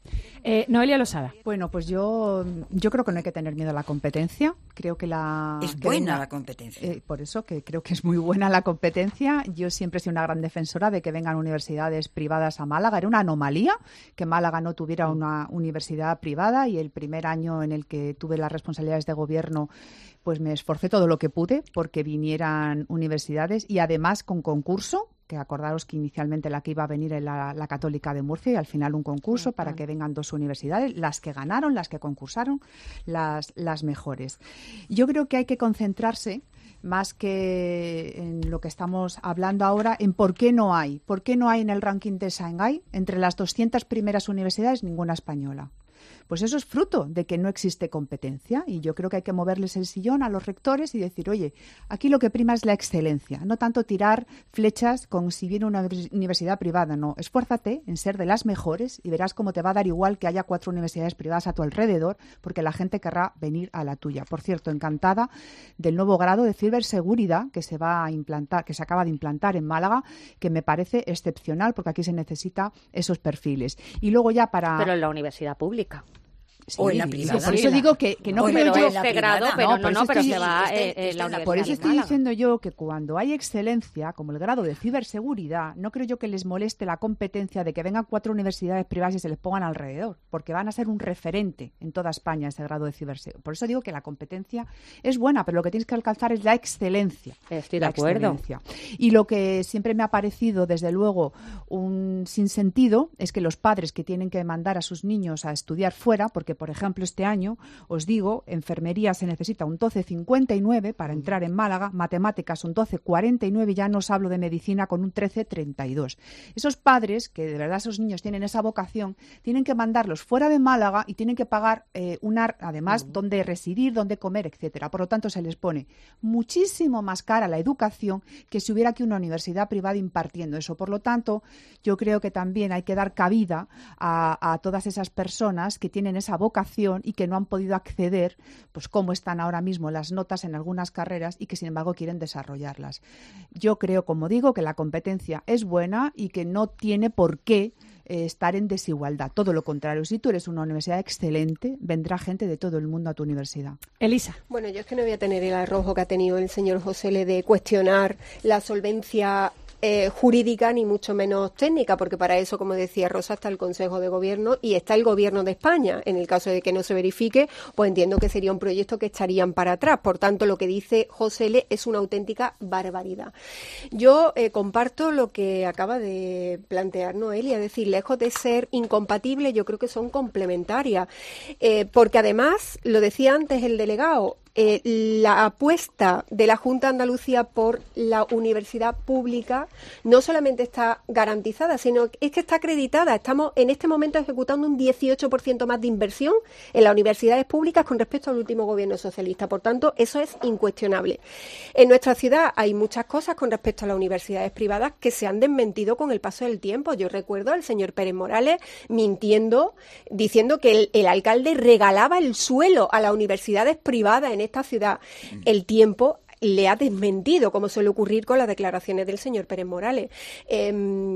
Eh, Noelia Losada. Bueno, pues yo, yo creo que no hay que tener miedo a la competencia. Creo que la... Es que buena venga- la competencia. Eh, por eso que creo que es muy buena la competencia. Yo siempre he sido una gran defensora de que vengan universidades privadas a Málaga. Era una anomalía que Málaga no tuviera una universidad privada, y el primer año en el que tuve las responsabilidades de gobierno, pues me esforcé todo lo que pude porque vinieran universidades, y además con concurso, que acordaros que inicialmente la que iba a venir era la, la Católica de Murcia, y al final un concurso para que vengan dos universidades, las que ganaron, las que concursaron, las, las mejores. Yo creo que hay que concentrarse más que en lo que estamos hablando ahora, en por qué no hay. ¿Por qué no hay en el ranking de Shanghái, entre las doscientas primeras universidades, ninguna española? Pues eso es fruto de que no existe competencia, y yo creo que hay que moverles el sillón a los rectores y decir, oye, aquí lo que prima es la excelencia, no tanto tirar flechas con si viene una universidad privada, no. Esfuérzate en ser de las mejores y verás cómo te va a dar igual que haya cuatro universidades privadas a tu alrededor, porque la gente querrá venir a la tuya. Por cierto, encantada del nuevo grado de ciberseguridad que se va a implantar, que se acaba de implantar en Málaga, que me parece excepcional, porque aquí se necesita esos perfiles. Y luego ya para... Pero en la universidad pública. Sí, O en la sí, privada. por eso digo que, que no O en creo la- yo... en la este grado, privada. pero no, por no, eso pero estoy- se va este- eh, este en la en la- Universidad Por eso de estoy Málaga. diciendo yo que cuando hay excelencia, como el grado de ciberseguridad, no creo yo que les moleste la competencia de que vengan cuatro universidades privadas y se les pongan alrededor, porque van a ser un referente en toda España ese grado de ciberseguridad. Por eso digo que la competencia es buena, pero lo que tienes que alcanzar es la excelencia. Estoy de la acuerdo. excelencia. Y lo que siempre me ha parecido, desde luego, un sinsentido, es que los padres que tienen que mandar a sus niños a estudiar fuera, porque, por ejemplo, este año, os digo, enfermería se necesita un doce cincuenta y nueve para entrar en Málaga, matemáticas un doce cuarenta y nueve, ya no os hablo de medicina con un trece treinta y dos. Esos padres, que de verdad esos niños tienen esa vocación, tienen que mandarlos fuera de Málaga y tienen que pagar eh, una, además, dónde residir, dónde comer, etcétera. Por lo tanto, se les pone muchísimo más cara la educación que si hubiera aquí una universidad privada impartiendo eso. Por lo tanto, yo creo que también hay que dar cabida a, a todas esas personas que tienen esa vocación y que no han podido acceder, pues como están ahora mismo las notas en algunas carreras, y que sin embargo quieren desarrollarlas. Yo creo, como digo, que la competencia es buena y que no tiene por qué eh, estar en desigualdad. Todo lo contrario, si tú eres una universidad excelente, vendrá gente de todo el mundo a tu universidad. Elisa. Bueno, yo es que no voy a tener el arrojo que ha tenido el señor José L. de cuestionar la solvencia eh, jurídica, ni mucho menos técnica, porque para eso, como decía Rosa, está el Consejo de Gobierno y está el Gobierno de España. En el caso de que no se verifique, pues entiendo que sería un proyecto que echarían para atrás. Por tanto, lo que dice José L. es una auténtica barbaridad. Yo eh, comparto lo que acaba de plantear Noelia, es decir, lejos de ser incompatibles, yo creo que son complementarias, eh, porque además, lo decía antes el delegado, Eh, la apuesta de la Junta de Andalucía por la universidad pública no solamente está garantizada, sino que es que está acreditada. Estamos en este momento ejecutando un dieciocho por ciento más de inversión en las universidades públicas con respecto al último gobierno socialista. Por tanto, eso es incuestionable. En nuestra ciudad hay muchas cosas con respecto a las universidades privadas que se han desmentido con el paso del tiempo. Yo recuerdo al señor Pérez Morales mintiendo, diciendo que el, el alcalde regalaba el suelo a las universidades privadas en esta ciudad. El tiempo le ha desmentido, como suele ocurrir con las declaraciones del señor Pérez Morales. Eh,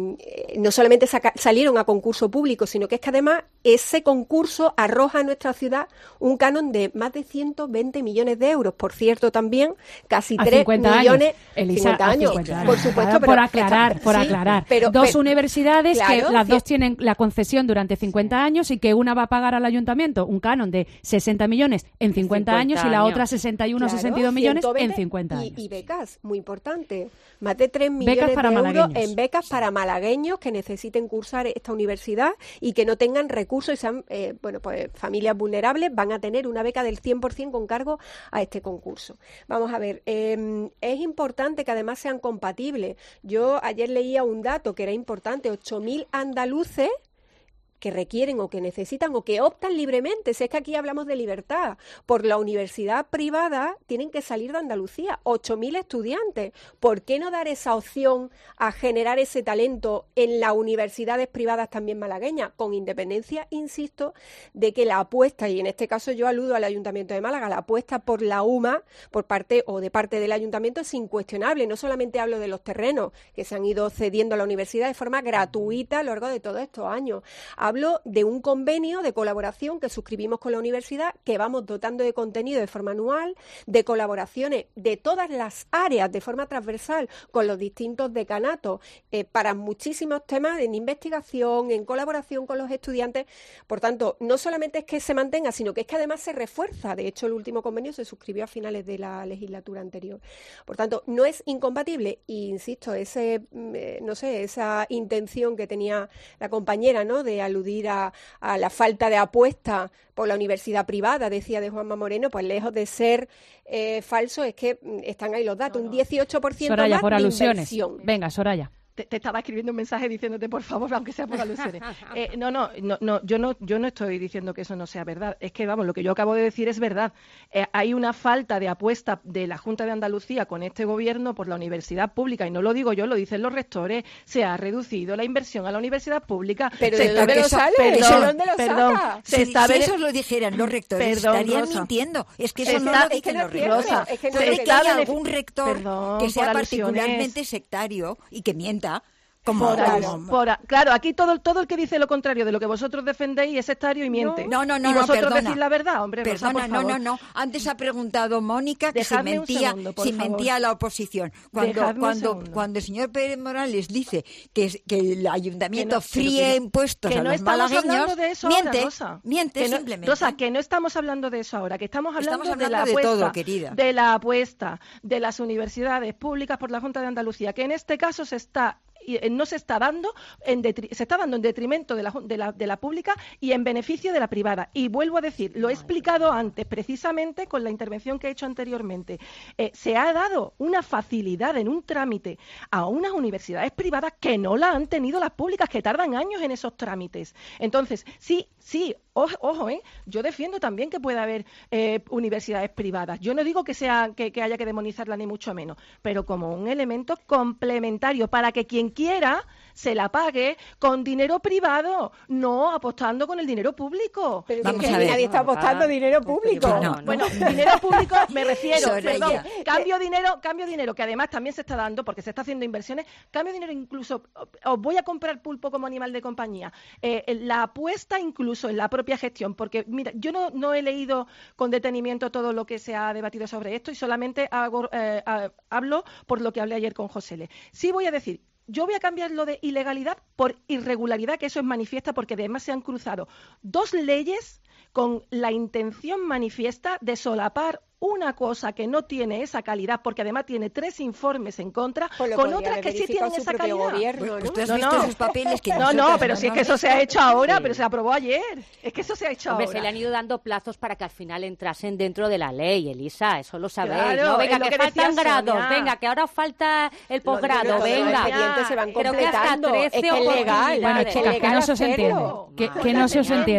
no solamente saca, salieron a concurso público, sino que es que además ese concurso arroja a nuestra ciudad un canon de más de ciento veinte millones de euros. Por cierto, también casi a tres millones... Años. Elisa, cincuenta años, cincuenta por supuesto. Claro, pero por aclarar, esta, por sí, aclarar. Pero, dos pero, universidades claro, que las sí. dos tienen la concesión durante cincuenta años y que una va a pagar al ayuntamiento un canon de sesenta millones en cincuenta, cincuenta años y la otra sesenta y uno, claro, sesenta y dos millones en cincuenta años. Y, y becas, muy importante. Más de tres millones para de euros malagueños. En becas para malagueños que necesiten cursar esta universidad y que no tengan recursos y sean, eh, bueno, pues familias vulnerables, van a tener una beca del cien por ciento con cargo a este concurso. Vamos a ver, eh, es importante que además sean compatibles. Yo ayer leía un dato que era importante, ocho mil andaluces que requieren o que necesitan o que optan libremente, si es que aquí hablamos de libertad, por la universidad privada tienen que salir de Andalucía, ocho mil estudiantes. ¿Por qué no dar esa opción a generar ese talento en las universidades privadas también malagueñas? Con independencia, insisto, de que la apuesta, y en este caso yo aludo al Ayuntamiento de Málaga, la apuesta por la U M A, por parte o de parte del Ayuntamiento es incuestionable. No solamente hablo de los terrenos que se han ido cediendo a la universidad de forma gratuita a lo largo de todos estos años. Hablo de un convenio de colaboración que suscribimos con la universidad, que vamos dotando de contenido de forma anual, de colaboraciones de todas las áreas de forma transversal con los distintos decanatos eh, para muchísimos temas en investigación, en colaboración con los estudiantes. Por tanto, no solamente es que se mantenga, sino que es que además se refuerza. De hecho, el último convenio se suscribió a finales de la legislatura anterior. Por tanto, no es incompatible. Y insisto, ese, eh, no sé, esa intención que tenía la compañera, ¿no?, de aludir A, a la falta de apuesta por la universidad privada, decía de Juanma Moreno, pues lejos de ser eh, falso, es que están ahí los datos, un dieciocho por ciento Soraya, más por de alusiones. inversión. Venga, Soraya. Te, te estaba escribiendo un mensaje diciéndote, por favor, aunque sea por alusiones. Eh, no, no, no, no, yo no, yo no estoy diciendo que eso no sea verdad. Es que, vamos, lo que yo acabo de decir es verdad. Eh, hay una falta de apuesta de la Junta de Andalucía con este gobierno por la universidad pública, y no lo digo yo, lo dicen los rectores. Se ha reducido la inversión a la universidad pública. ¿Pero se de dónde lo sale? Perdón, ¿De dónde lo perdón, saca? se Si, está si ver- eso lo dijeran los rectores, Perdón, estarían Rosa. mintiendo. Es que eso Está- no lo es que dicen no los es cierto, rectores. es que no Puede es que haya cierto. algún rector Perdón, que sea por particularmente alusiones. sectario y que mienta. Como, Por ahí, como- por a- claro, aquí todo, todo el que dice lo contrario de lo que vosotros defendéis es sectario y miente. No, no, no, y no, vosotros perdona. decís la verdad, hombre. Rosa, Perdona, por no, favor. no, no. Antes ha preguntado Mónica que si Dejadme un mentía, segundo, por si favor. mentía la oposición. Cuando, Dejadme un cuando, segundo. cuando el señor Pérez Morales dice que, es- que el ayuntamiento Que no, pero fríe que no- impuestos que a no los estamos malagueños, hablando de eso miente, ahora, Rosa. miente Que no- simplemente. Rosa, que no estamos hablando de eso ahora, que estamos hablando, Estamos de la hablando de apuesta, todo, querida. de la apuesta de las universidades públicas por la Junta de Andalucía, que en este caso se está y, eh, no se está dando en detri- se está dando en detrimento de la, jun- de la de la pública y en beneficio de la privada. Y vuelvo a decir, lo he explicado antes, precisamente con la intervención que he hecho anteriormente. Eh, se ha dado una facilidad en un trámite a unas universidades privadas que no la han tenido las públicas, que tardan años en esos trámites. Entonces, sí, sí, ojo, ojo ¿eh? Yo defiendo también que pueda haber eh, universidades privadas. Yo no digo que sea que, que haya que demonizarla ni mucho menos, pero como un elemento complementario para que quien quiera se la pague con dinero privado, no apostando con el dinero público. Pero Vamos es que a ver. nadie está apostando dinero público. No, no. Bueno, dinero público me refiero, Soraya. perdón, cambio dinero, cambio dinero que además también se está dando porque se está haciendo inversiones, cambio dinero incluso, os voy a comprar pulpo como animal de compañía, eh, la apuesta incluso en la propia gestión, porque mira, yo no, no he leído con detenimiento todo lo que se ha debatido sobre esto y solamente hago, eh, a- hablo por lo que hablé ayer con José L. Sí voy a decir, yo voy a cambiar lo de ilegalidad por irregularidad, que eso es manifiesta, porque además se han cruzado dos leyes con la intención manifiesta de solapar una cosa que no tiene esa calidad, porque además tiene tres informes en contra, Pues lo con podría otras haber que sí verificado tienen su esa propio calidad. gobierno, ¿no? Pues tú has No, visto no. esos papeles que No, nosotras no, pero si es hemos que eso se visto. ha hecho ahora, Sí. pero se aprobó ayer. Es que eso se ha hecho Hombre, ahora. se le han ido dando plazos para que al final entrasen dentro de la ley, Elisa, eso lo sabéis. Claro, no, venga, es lo que, que faltan decía grados, Sonia. venga, que ahora falta el posgrado, Los venga. expedientes se van Creo que hasta completando. trece Es que es legal. Bueno, es que chicas, es que no legal se os entiende. hacerlo. Que, Madre que no se os mía. entiende.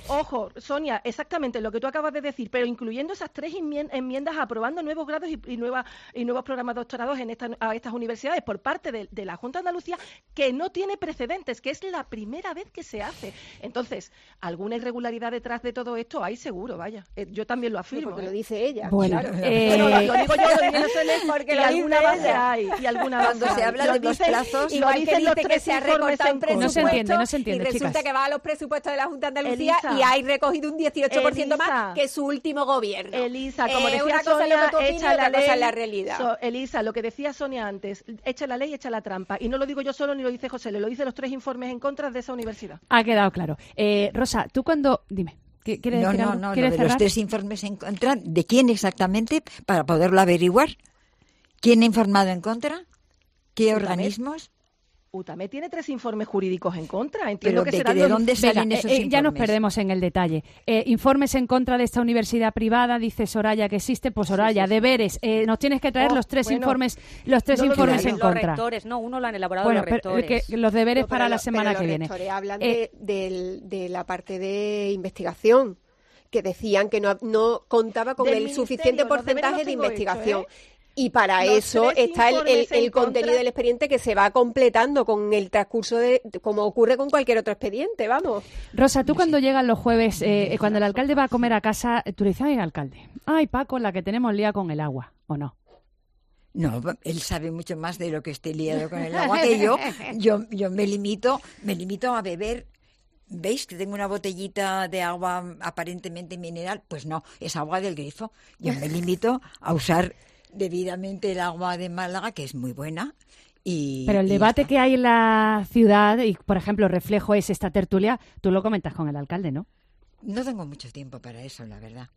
ojo, Sonia, exactamente lo que tú acabas de decir, pero incluyendo esas tres enmiendas aprobando nuevos grados y, y, nuevas, y nuevos programas de doctorados en esta, a estas universidades por parte de, de la Junta de Andalucía, que no tiene precedentes, que es la primera vez que se hace. Entonces, alguna irregularidad detrás de todo esto hay seguro, vaya. Eh, yo también lo afirmo. Porque ¿eh? lo dice ella. Bueno, claro. eh, Bueno, lo digo yo, lo digo yo, porque y lo alguna dice base ella. hay, y alguna Cuando base se hay. habla Lo de los dicen- plazos, lo Igual que dicen los dice que tres se ha informes recortado en un contra. No se entiende, no se entiende, y resulta chicas. que va a los presupuestos de la Junta de Andalucía Elisa. y hay recogido un dieciocho por ciento Elisa. más que su último gobierno. Elisa, como Eh, decía una cosa Sonia, es lo que tú opinas echa y la otra ley. cosa es la realidad. So- Elisa, lo que decía Sonia antes, echa la ley, echa la trampa. Y no lo digo yo solo ni lo dice José, lo dicen los tres informes en contra de esa universidad. Ha quedado claro. Eh, Rosa, tú cuando... Dime. ¿Qué- ¿Quieres No, decir no, algo? no, ¿Quieres lo de los cerrar? tres informes en contra, ¿de quién exactamente? Para poderlo averiguar. ¿Quién ha informado en contra? ¿Qué Utamed. organismos? Utamed tiene tres informes jurídicos en contra. Entiendo Pero que ¿de, será de dónde salen Venga, esos eh, eh, informes? ya nos perdemos en el detalle. Eh, informes en contra de esta universidad privada, dice Soraya que existe. Pues Soraya, sí, sí. deberes. Eh, nos tienes que traer Oh, los tres bueno, informes, los tres no lo informes digas. en Los contra. rectores, no, uno lo han elaborado Bueno, los pero, rectores. que los deberes No, pero para la lo- semana pero que los viene. rectores hablan Eh, de, del- de la parte de investigación, que decían que no, no contaba con Del el ministerio, suficiente los deberes porcentaje los de tengo investigación. hechos, ¿eh? Y para Los eso tres está el, el- informes en el contenido contra- del expediente que se va completando con el transcurso de, como ocurre con cualquier otro expediente, vamos. Rosa, tú cuando llegan los jueves, eh, cuando el alcalde va a comer a casa, tú le dices, ay, alcalde, ay, Paco, la que tenemos lía con el agua, ¿o no? No, él sabe mucho más de lo que esté liado con el agua que yo. Yo, yo me limito, me limito a beber. ¿Veis que tengo una botellita de agua aparentemente mineral? Pues no, es agua del grifo. Yo me limito a usar debidamente el agua de Málaga, que es muy buena. Y, Pero el y debate ya está. que hay en la ciudad, y por ejemplo, reflejo es esta tertulia, tú lo comentas con el alcalde, ¿no? No tengo mucho tiempo para eso, la verdad.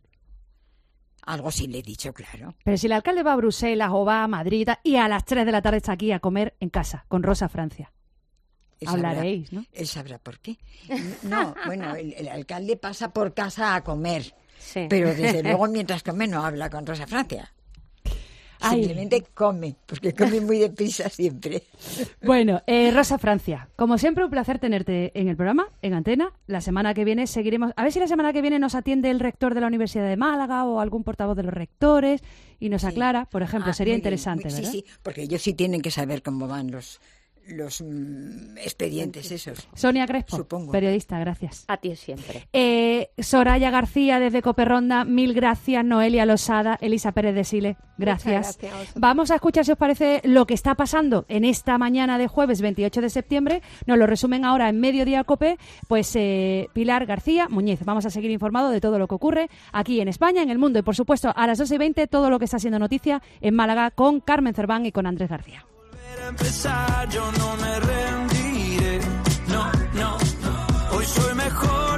Algo sí le he dicho, claro. Pero si el alcalde va a Bruselas o va a Madrid y tal, y a las tres de la tarde está aquí a comer en casa, con Rosa Francia. Él sabrá- Hablaréis, ¿no? Él sabrá por qué. No, bueno, el, el alcalde pasa por casa a comer, Sí. pero desde luego mientras come no habla con Rosa Francia. Ay. Simplemente come, porque come muy deprisa siempre. Bueno, eh, Rosa Francia, como siempre un placer tenerte en el programa, en Antena. La semana que viene seguiremos, a ver si la semana que viene nos atiende el rector de la Universidad de Málaga o algún portavoz de los rectores y nos aclara, por ejemplo, Ah, sería muy bien, interesante, muy- ¿verdad? Sí, sí, porque ellos sí tienen que saber cómo van los los mm, expedientes esos. Sonia Crespo, Supongo. periodista, gracias. A ti siempre. Eh, Soraya García desde Coperronda, mil gracias. Noelia Losada, Elisa Pérez de Sile, gracias. Muchas gracias a vosotros. Vamos a escuchar, si os parece, lo que está pasando en esta mañana de jueves veintiocho de septiembre. Nos lo resumen ahora en Mediodía Cope. Pues eh, Pilar García Muñiz. Vamos a seguir informados de todo lo que ocurre aquí en España, en el mundo. Y por supuesto, a las doce y veinte, todo lo que está siendo noticia en Málaga con Carmen Cerván y con Andrés García. Empezar, yo no me rendiré. No, no, no. Hoy soy mejor.